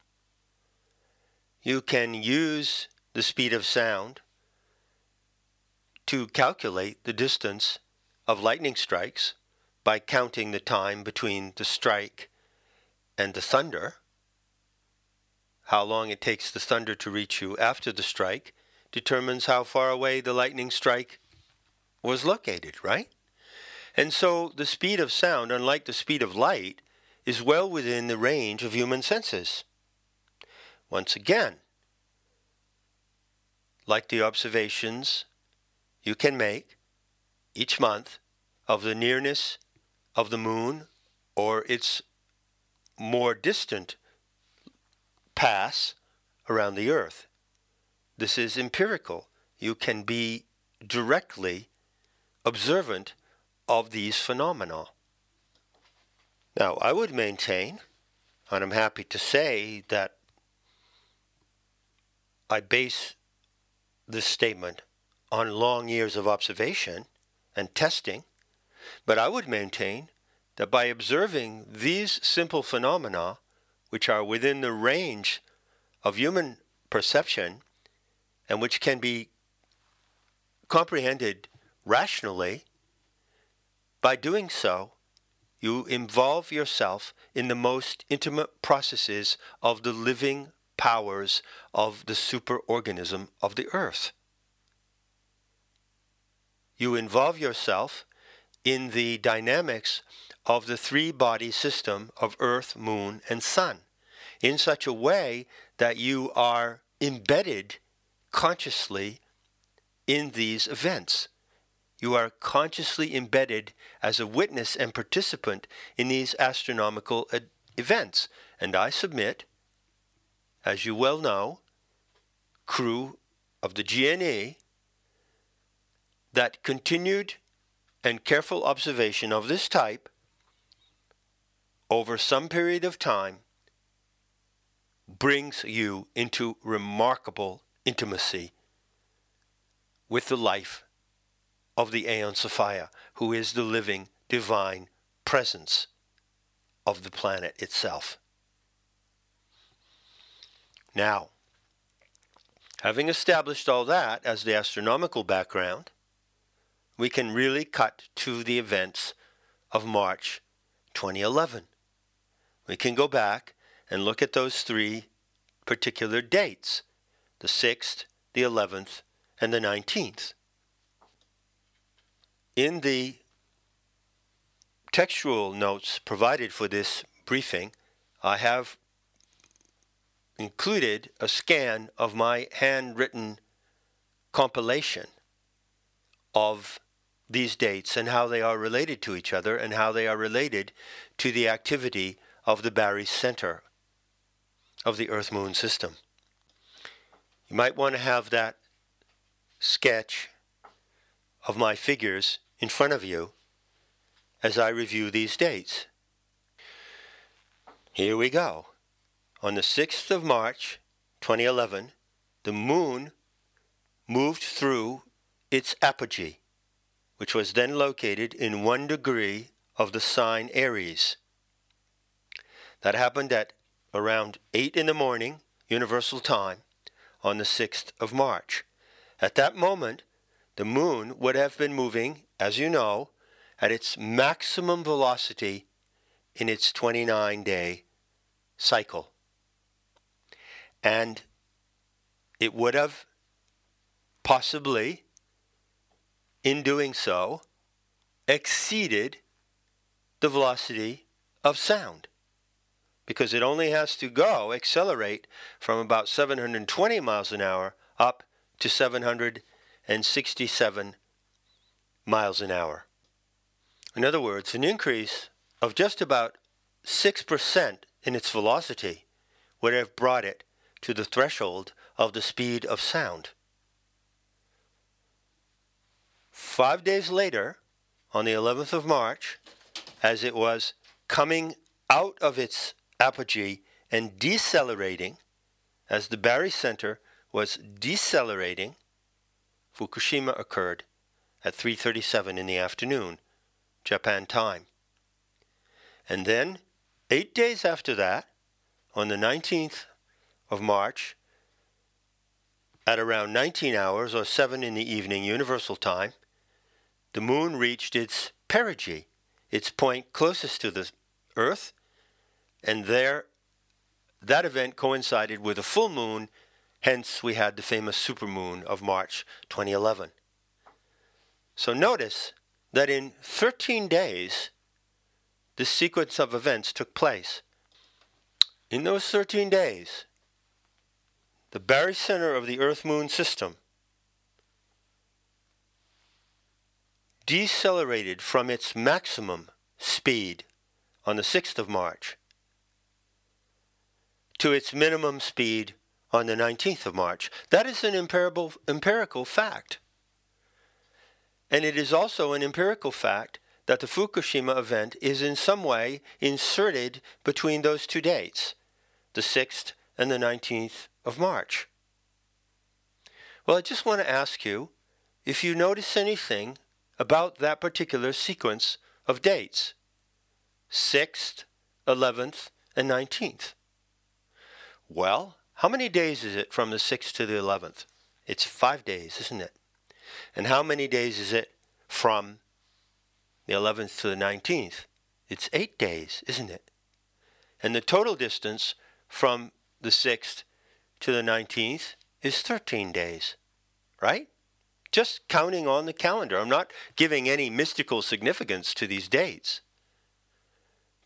You can use the speed of sound to calculate the distance of lightning strikes by counting the time between the strike and the thunder. How long it takes the thunder to reach you after the strike determines how far away the lightning strike was located, right? And so the speed of sound, unlike the speed of light, is well within the range of human senses. Once again, like the observations you can make each month of the nearness of the moon or its more distant pass around the Earth. This is empirical. You can be directly observant of these phenomena. Now, I would maintain, and I'm happy to say that I base this statement on long years of observation and testing, but I would maintain that by observing these simple phenomena, which are within the range of human perception and which can be comprehended rationally, by doing so, you involve yourself in the most intimate processes of the living powers of the superorganism of the Earth. You involve yourself in the dynamics of the three-body system of Earth, Moon, and Sun in such a way that you are embedded consciously in these events. You are consciously embedded as a witness and participant in these astronomical ed- events. And I submit, as you well know, crew of the G N E, that continued and careful observation of this type over some period of time brings you into remarkable intimacy with the life of the Aeon Sophia, who is the living divine presence of the planet itself. Now, having established all that as the astronomical background, we can really cut to the events of March twenty eleven. We can go back and look at those three particular dates, the sixth, the eleventh, and the nineteenth. In the textual notes provided for this briefing, I have included a scan of my handwritten compilation of these dates and how they are related to each other and how they are related to the activity of the barycenter of the Earth-Moon system. You might want to have that sketch of my figures in front of you as I review these dates. Here we go. On the sixth of March, twenty eleven, the moon moved through its apogee, which was then located in one degree of the sign Aries. That happened at around eight in the morning, Universal Time, on the sixth of March. At that moment, the moon would have been moving, as you know, at its maximum velocity in its twenty-nine day cycle. And it would have possibly, in doing so, exceeded the velocity of sound, because it only has to go, accelerate from about seven hundred twenty miles an hour up to seven hundred sixty-seven miles an hour. In other words, an increase of just about six percent in its velocity would have brought it to the threshold of the speed of sound. Five days later, on the eleventh of March, as it was coming out of its apogee and decelerating, as the barycenter was decelerating, Fukushima occurred at three thirty-seven in the afternoon, Japan time. And then, eight days after that, on the nineteenth of March, at around nineteen hours or seven in the evening Universal Time, the moon reached its perigee, its point closest to the Earth, and there that event coincided with a full moon, hence we had the famous supermoon of March twenty eleven. So notice that in thirteen days, this sequence of events took place. In those thirteen days, the barycenter of the Earth-Moon system decelerated from its maximum speed on the sixth of March to its minimum speed on the nineteenth of March. That is an empirical, empirical fact. And it is also an empirical fact that the Fukushima event is in some way inserted between those two dates, the sixth and the nineteenth of March. Well, I just want to ask you if you notice anything about that particular sequence of dates, sixth, eleventh, and nineteenth. Well, how many days is it from the sixth to the eleventh? It's five days, isn't it? And how many days is it from the eleventh to the nineteenth? It's eight days, isn't it? And the total distance from the sixth to the nineteenth is thirteen days, right? Just counting on the calendar. I'm not giving any mystical significance to these dates.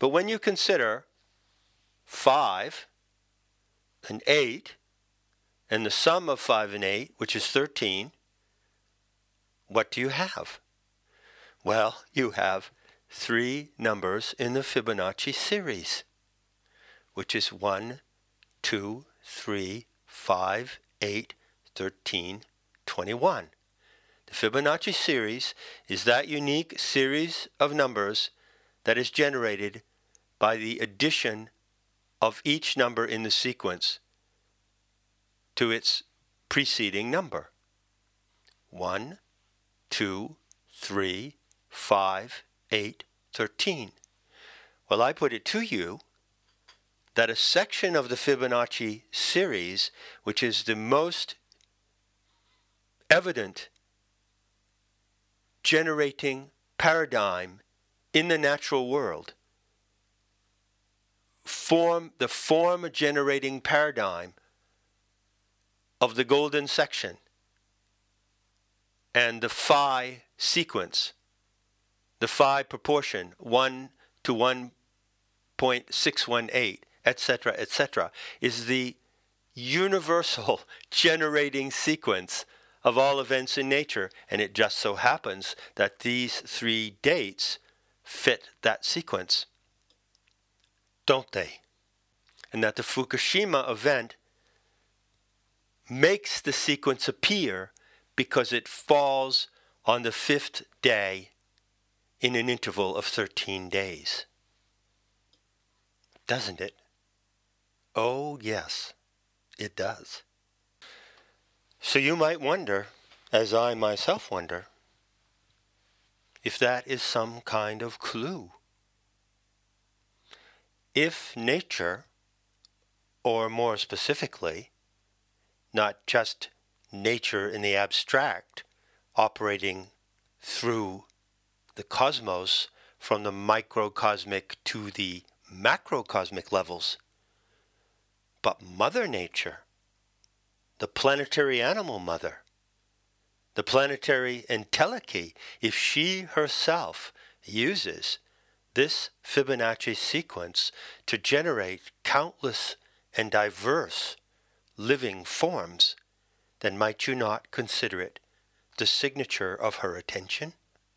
But when you consider five and eight, and the sum of five and eight, which is thirteen, what do you have? Well, you have three numbers in the Fibonacci series, which is one, two, three, five, eight, thirteen, twenty-one. The Fibonacci series is that unique series of numbers that is generated by the addition of each number in the sequence to its preceding number. one, two, three, five, eight, thirteen. Well, I put it to you that a section of the Fibonacci series, which is the most evident generating paradigm in the natural world, form the form generating paradigm of the golden section and the phi sequence, the phi proportion, one to one point six one eight, et cetera, et cetera, is the universal generating sequence of all events in nature. And it just so happens that these three dates fit that sequence, don't they? And that the Fukushima event makes the sequence appear because it falls on the fifth day in an interval of thirteen days. Doesn't it? Oh, yes, it does. So you might wonder, as I myself wonder, if that is some kind of clue. If nature, or more specifically, not just nature in the abstract, operating through the cosmos from the microcosmic to the macrocosmic levels, but Mother Nature, the planetary animal mother, the planetary entelechy, if she herself uses this Fibonacci sequence to generate countless and diverse living forms, then might you not consider it the signature of her attention?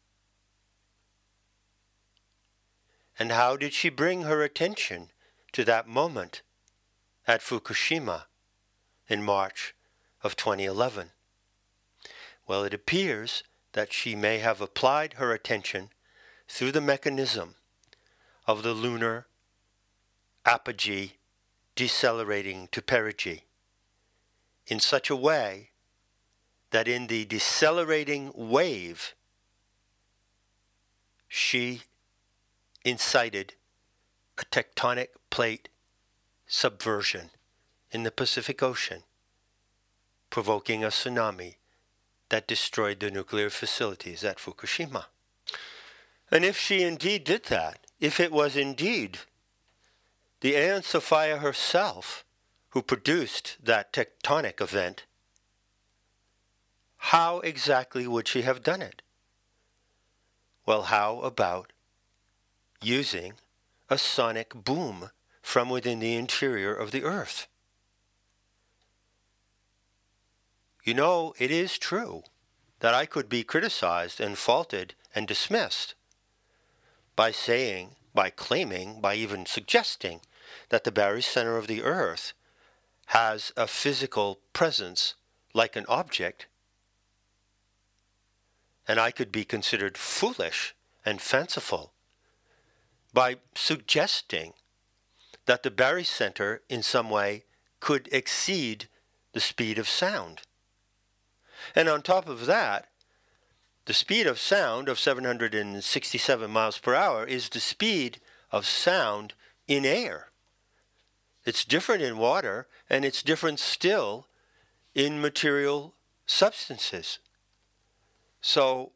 And how did she bring her attention to that moment at Fukushima in March of twenty eleven? Well, it appears that she may have applied her attention through the mechanism of the lunar apogee decelerating to perigee in such a way that in the decelerating wave she incited a tectonic plate subversion in the Pacific Ocean, provoking a tsunami that destroyed the nuclear facilities at Fukushima. And if she indeed did that, if it was indeed the Aunt Sophia herself who produced that tectonic event, how exactly would she have done it? Well, how about using a sonic boom from within the interior of the earth? You know, it is true that I could be criticized and faulted and dismissed by saying, by claiming, by even suggesting that the barycenter of the earth has a physical presence like an object, and I could be considered foolish and fanciful by suggesting that the barycenter in some way could exceed the speed of sound. And on top of that, the speed of sound of seven hundred sixty-seven miles per hour is the speed of sound in air. It's different in water, and it's different still in material substances. So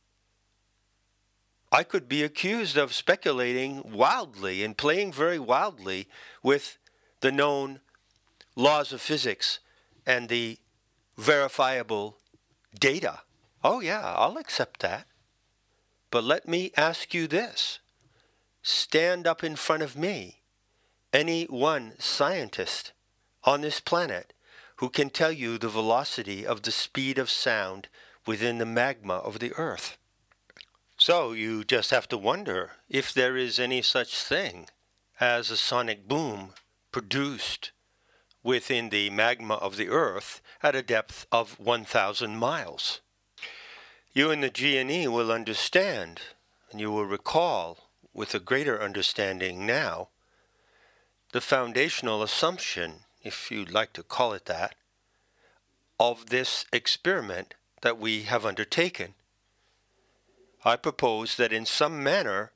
I could be accused of speculating wildly and playing very wildly with the known laws of physics and the verifiable data. Oh yeah, I'll accept that. But let me ask you this. stand up in front of me, any one scientist on this planet who can tell you the velocity of the speed of sound within the magma of the earth. So you just have to wonder if there is any such thing as a sonic boom produced within the magma of the earth at a depth of one thousand miles. You in the G N E will understand, and you will recall with a greater understanding now, the foundational assumption, if you'd like to call it that, of this experiment that we have undertaken. I propose that in some manner,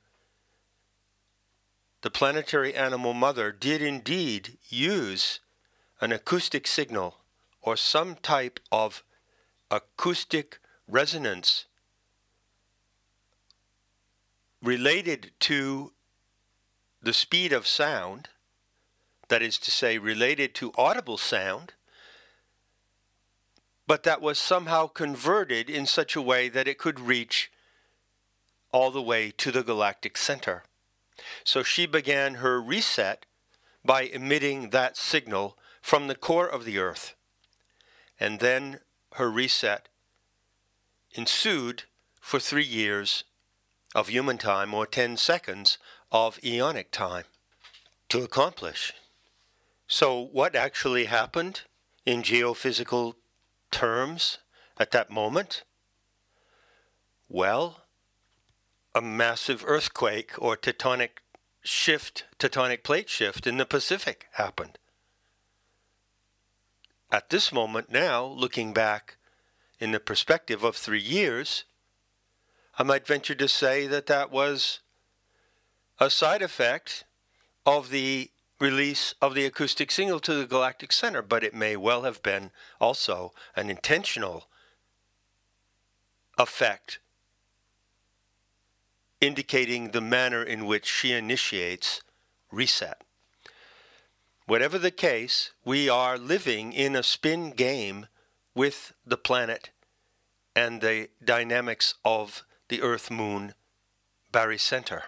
the planetary animal mother did indeed use an acoustic signal or some type of acoustic resonance related to the speed of sound, that is to say, related to audible sound, but that was somehow converted in such a way that it could reach all the way to the galactic center. So she began her reset by emitting that signal from the core of the Earth. And then her reset ensued for three years of human time, or ten seconds of eonic time, to accomplish. So what actually happened in geophysical terms at that moment? Well, a massive earthquake or tectonic shift, tectonic plate shift in the Pacific happened. At this moment now, looking back in the perspective of three years, I might venture to say that that was a side effect of the release of the acoustic signal to the galactic center, but it may well have been also an intentional effect indicating the manner in which she initiates reset. Whatever the case, we are living in a spin game with the planet and the dynamics of the Earth-Moon barycenter.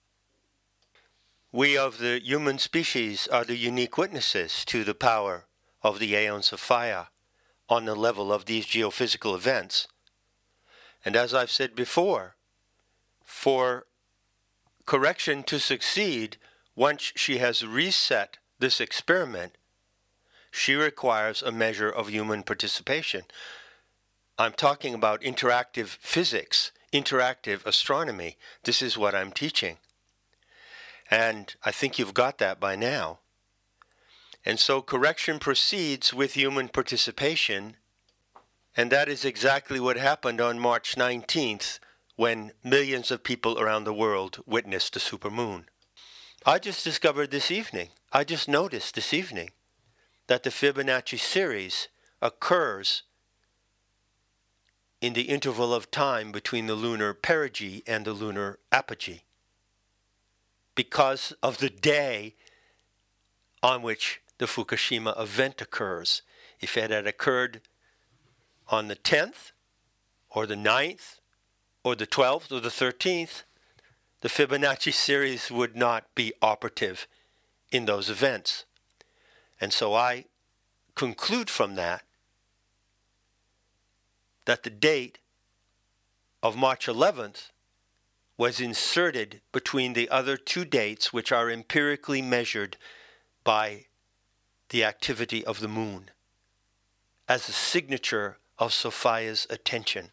We of the human species are the unique witnesses to the power of the Aeons of Fire on the level of these geophysical events. And as I've said before, for correction to succeed, once she has reset this experiment, she requires a measure of human participation. I'm talking about interactive physics, interactive astronomy. This is what I'm teaching. And I think you've got that by now. And so correction proceeds with human participation, and that is exactly what happened on March nineteenth, when millions of people around the world witnessed the supermoon. I just discovered this evening, I just noticed this evening, that the Fibonacci series occurs in the interval of time between the lunar perigee and the lunar apogee, because of the day on which the Fukushima event occurs. If it had occurred on the tenth, or the ninth, or the twelfth, or the thirteenth, the Fibonacci series would not be operative in those events. And so I conclude from that that the date of March eleventh was inserted between the other two dates, which are empirically measured by the activity of the moon, as a signature of Sophia's attention,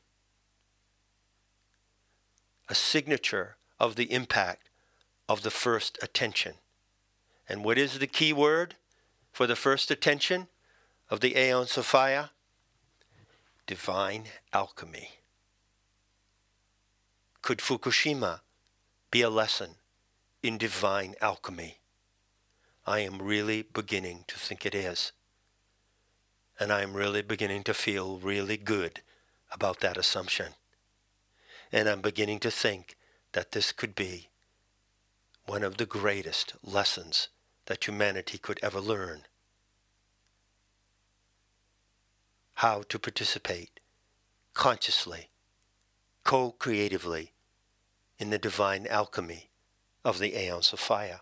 a signature of the impact of the first attention. And what is the key word for the first attention of the Aeon Sophia? Divine alchemy. Could Fukushima be a lesson in divine alchemy? I am really beginning to think it is. And I am really beginning to feel really good about that assumption. And I'm beginning to think that this could be one of the greatest lessons that humanity could ever learn. How to participate consciously, co-creatively in the divine alchemy of the Aeon Sophia.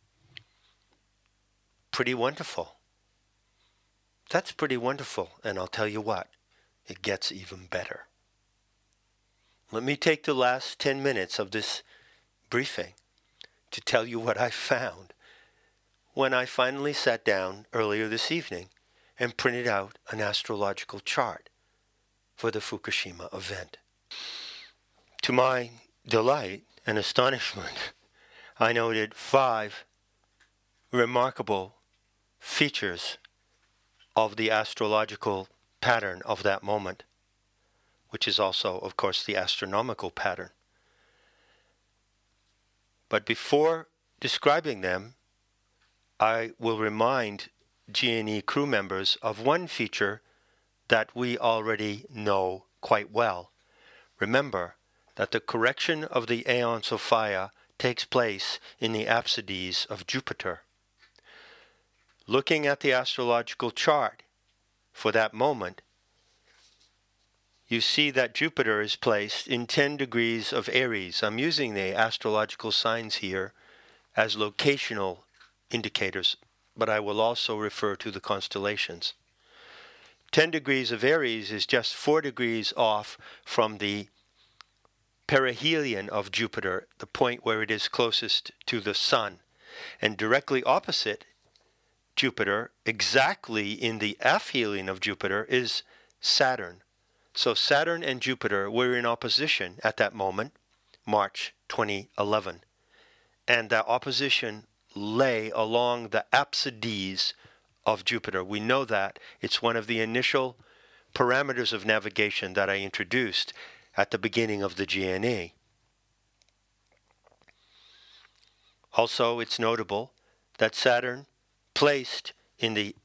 Pretty wonderful. That's pretty wonderful, and I'll tell you what, it gets even better. Let me take the last ten minutes of this briefing to tell you what I found when I finally sat down earlier this evening and printed out an astrological chart for the Fukushima event. To my delight and astonishment, I noted five remarkable features of the astrological pattern of that moment, which is also, of course, the astronomical pattern. But before describing them, I will remind G N E crew members of one feature that we already know quite well. Remember that the correction of the Aeon Sophia takes place in the apsides of Jupiter. Looking at the astrological chart for that moment, you see that Jupiter is placed in ten degrees of Aries. I'm using the astrological signs here as locational indicators, but I will also refer to the constellations. ten degrees of Aries is just four degrees off from the perihelion of Jupiter, the point where it is closest to the Sun, and directly opposite Jupiter, exactly in the aphelion of Jupiter, is Saturn. So Saturn and Jupiter were in opposition at that moment, March twenty eleven. And that opposition lay along the apsides of Jupiter. We know that. It's one of the initial parameters of navigation that I introduced at the beginning of the G N E. Also, it's notable that Saturn, placed in the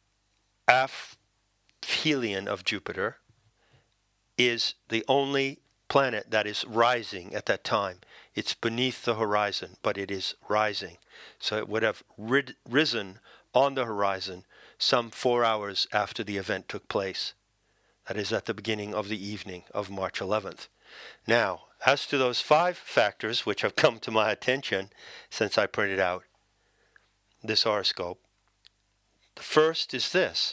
aphelion of Jupiter, is the only planet that is rising at that time. It's beneath the horizon, but it is rising. So it would have rid- risen on the horizon some four hours after the event took place. That is at the beginning of the evening of March eleventh. Now, as to those five factors which have come to my attention since I printed out this horoscope, the first is this.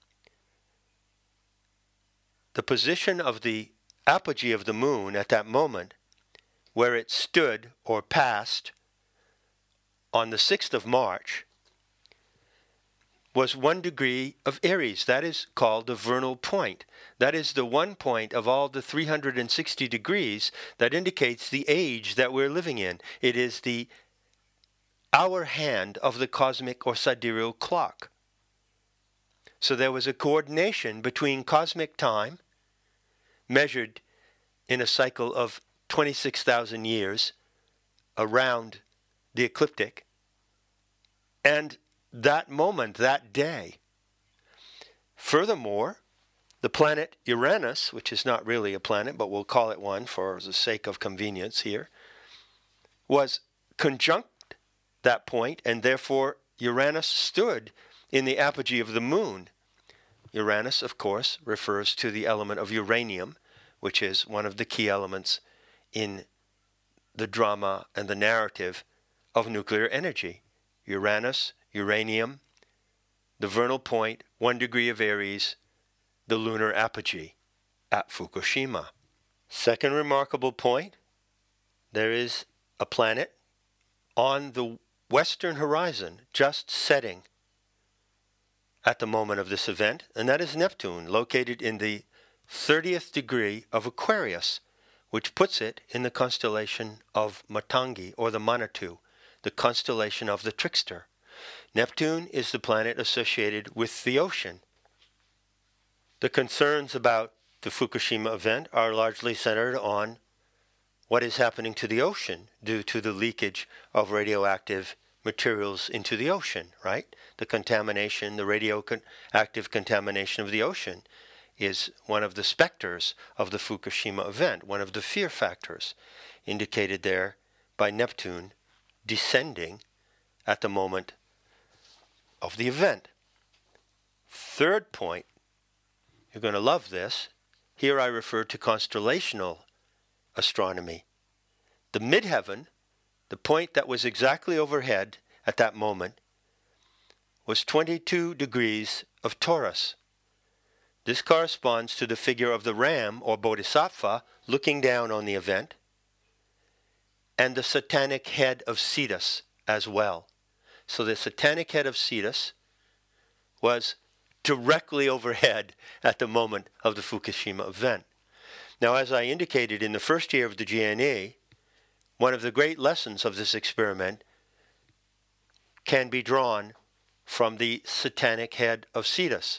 The position of the apogee of the moon at that moment, where it stood or passed on the sixth of March, was one degree of Aries. That is called the vernal point. That is the one point of all the three hundred sixty degrees that indicates the age that we're living in. It is the hour hand of the cosmic or sidereal clock. So there was a coordination between cosmic time, measured in a cycle of twenty-six thousand years around the ecliptic, and that moment, that day. Furthermore, the planet Uranus, which is not really a planet, but we'll call it one for the sake of convenience here, was conjunct that point, and therefore Uranus stood in the apogee of the moon. Uranus, of course, refers to the element of uranium, which is one of the key elements in the drama and the narrative of nuclear energy. Uranus, uranium, the vernal point, one degree of Aries, the lunar apogee at Fukushima. Second remarkable point, there is a planet on the western horizon just setting at the moment of this event, and that is Neptune, located in the thirtieth degree of Aquarius, which puts it in the constellation of Matangi, or the Manatu, the constellation of the trickster. Neptune is the planet associated with the ocean. The concerns about the Fukushima event are largely centered on what is happening to the ocean due to the leakage of radioactive materials into the ocean, right? The contamination, the radioactive contamination of the ocean is one of the specters of the Fukushima event, one of the fear factors indicated there by Neptune descending at the moment of the event. Third point, you're going to love this. Here I refer to constellational astronomy. The midheaven, the point that was exactly overhead at that moment, was twenty-two degrees of Taurus. This corresponds to the figure of the ram or bodhisattva looking down on the event, and the satanic head of Cetus as well. So the satanic head of Cetus was directly overhead at the moment of the Fukushima event. Now, as I indicated in the first year of the G N E, one of the great lessons of this experiment can be drawn from the satanic head of Cetus.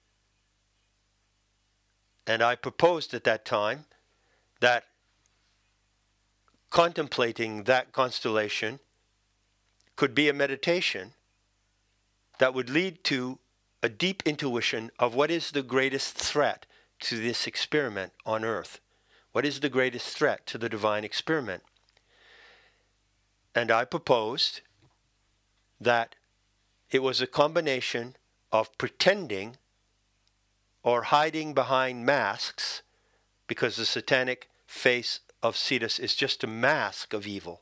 And I proposed at that time that contemplating that constellation could be a meditation that would lead to a deep intuition of what is the greatest threat to this experiment on Earth. What is the greatest threat to the divine experiment? And I proposed that it was a combination of pretending or hiding behind masks, because the satanic face of Cetus is just a mask of evil.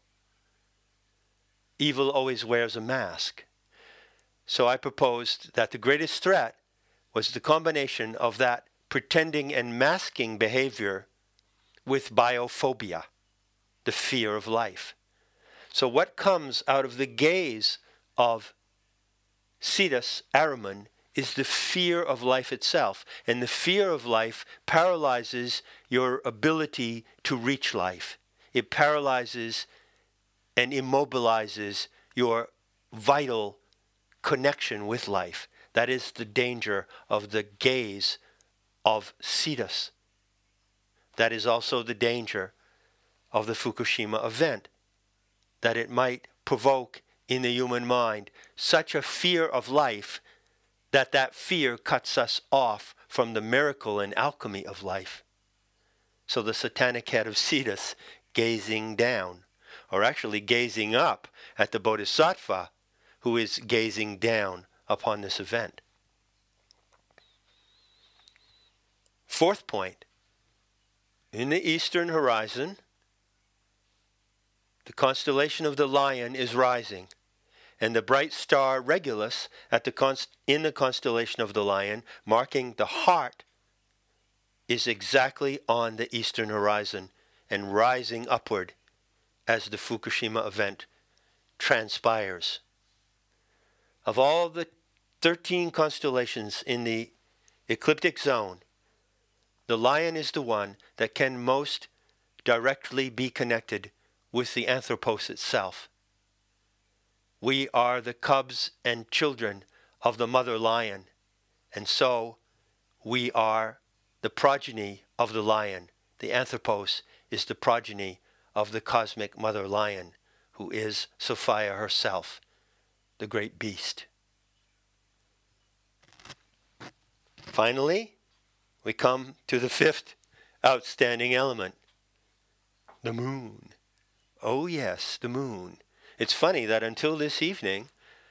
Evil always wears a mask. So I proposed that the greatest threat was the combination of that pretending and masking behavior with biophobia, the fear of life. So what comes out of the gaze of Cetus Ahriman is the fear of life itself. And the fear of life paralyzes your ability to reach life. It paralyzes and immobilizes your vital connection with life. That is the danger of the gaze of Cetus. That is also the danger of the Fukushima event, that it might provoke in the human mind such a fear of life that that fear cuts us off from the miracle and alchemy of life. So the satanic head of Cetus gazing down, or actually gazing up at the bodhisattva who is gazing down upon this event. Fourth point, in the eastern horizon, the constellation of the Lion is rising, and the bright star Regulus at the const- in the constellation of the Lion, marking the heart, is exactly on the eastern horizon and rising upward as the Fukushima event transpires. Of all the thirteen constellations in the ecliptic zone, the Lion is the one that can most directly be connected with the Anthropos itself. We are the cubs and children of the mother lion, and so we are the progeny of the lion. The Anthropos is the progeny of the cosmic mother lion, who is Sophia herself, the great beast. Finally, we come to the fifth outstanding element, the moon. Oh yes, the moon. It's funny that until this evening,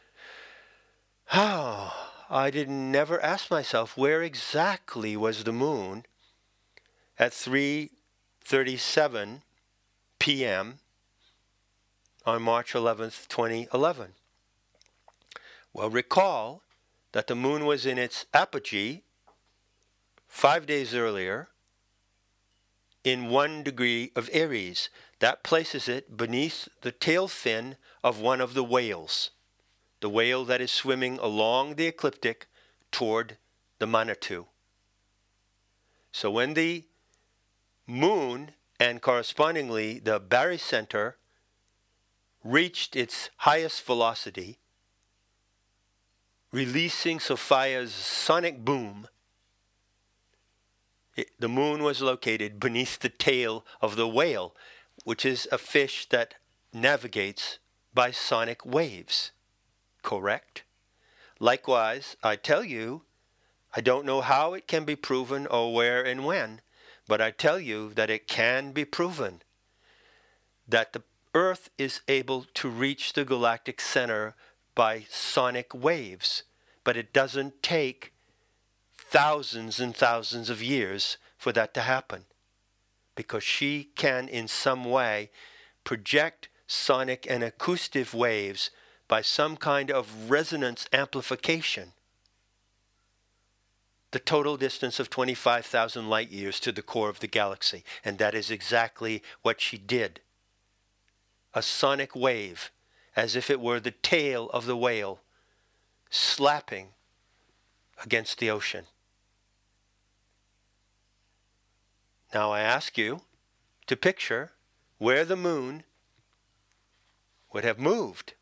oh, I didn't never ask myself where exactly was the moon at three thirty-seven p.m. on March eleventh, twenty eleven. Well, recall that the moon was in its apogee five days earlier in one degree of Aries. That places it beneath the tail fin of one of the whales, the whale that is swimming along the ecliptic toward the Manitou. So when the moon and correspondingly the barycenter reached its highest velocity, releasing Sophia's sonic boom, it, the moon was located beneath the tail of the whale, which is a fish that navigates by sonic waves. Correct? Likewise, I tell you, I don't know how it can be proven or where and when, but I tell you that it can be proven that the Earth is able to reach the galactic center by sonic waves, but it doesn't take thousands and thousands of years for that to happen, because she can in some way project sonic and acoustic waves by some kind of resonance amplification. The total distance of twenty-five thousand light years to the core of the galaxy. And that is exactly what she did. A sonic wave, as if it were the tail of the whale, slapping against the ocean. Now I ask you to picture where the moon would have moved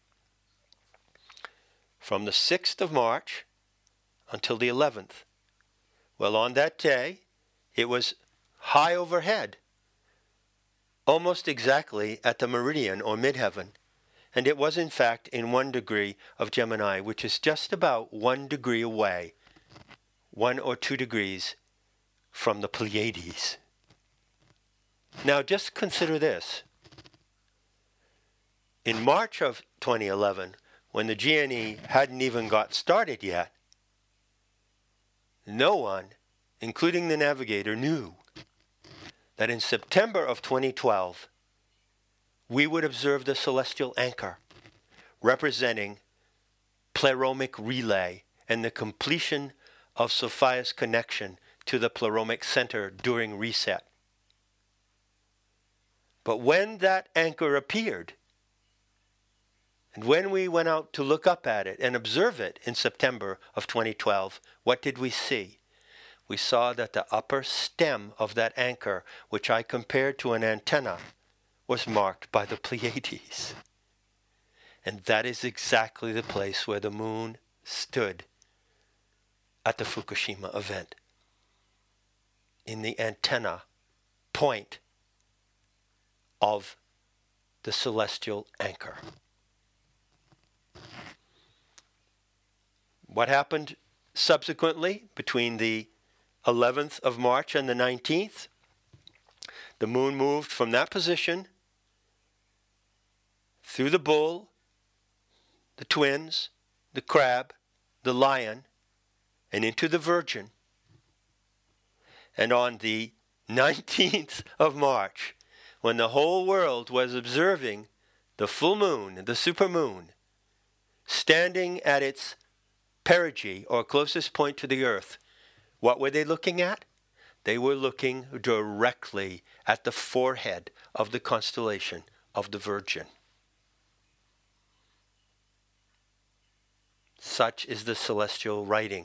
from the sixth of March until the eleventh. Well, on that day, it was high overhead, almost exactly at the meridian or midheaven, and it was in fact in one degree of Gemini, which is just about one degree away, one or two degrees from the Pleiades. Now just consider this. In March of twenty eleven, when the G N E hadn't even got started yet, no one, including the navigator, knew that in September of twenty twelve, we would observe the celestial anchor, representing pleromic relay and the completion of Sophia's connection to the pleromic center during reset. But when that anchor appeared, and when we went out to look up at it and observe it in September of twenty twelve, what did we see? We saw that the upper stem of that anchor, which I compared to an antenna, was marked by the Pleiades. And that is exactly the place where the moon stood at the Fukushima event, in the antenna point of the celestial anchor. What happened subsequently between the eleventh of March and the nineteenth? The moon moved from that position through the bull, the twins, the crab, the lion, and into the Virgin. And on the nineteenth of March, when the whole world was observing the full moon, the supermoon, standing at its perigee, or closest point to the earth, what were they looking at? They were looking directly at the forehead of the constellation of the Virgin. Such is the celestial writing.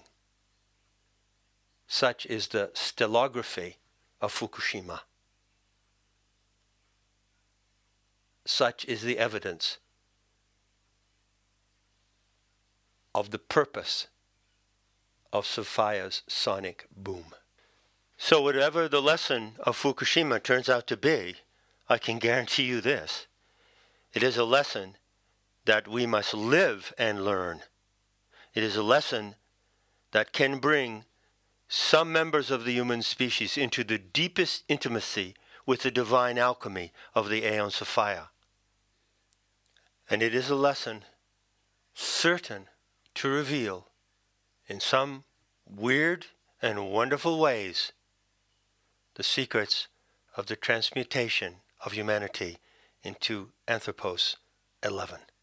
Such is the stellography of Fukushima. Such is the evidence of the purpose of Sophia's sonic boom. So whatever the lesson of Fukushima turns out to be, I can guarantee you this. It is a lesson that we must live and learn. It is a lesson that can bring some members of the human species into the deepest intimacy with the divine alchemy of the Aeon Sophia. And it is a lesson certain to reveal, in some weird and wonderful ways, the secrets of the transmutation of humanity into Anthropos eleven.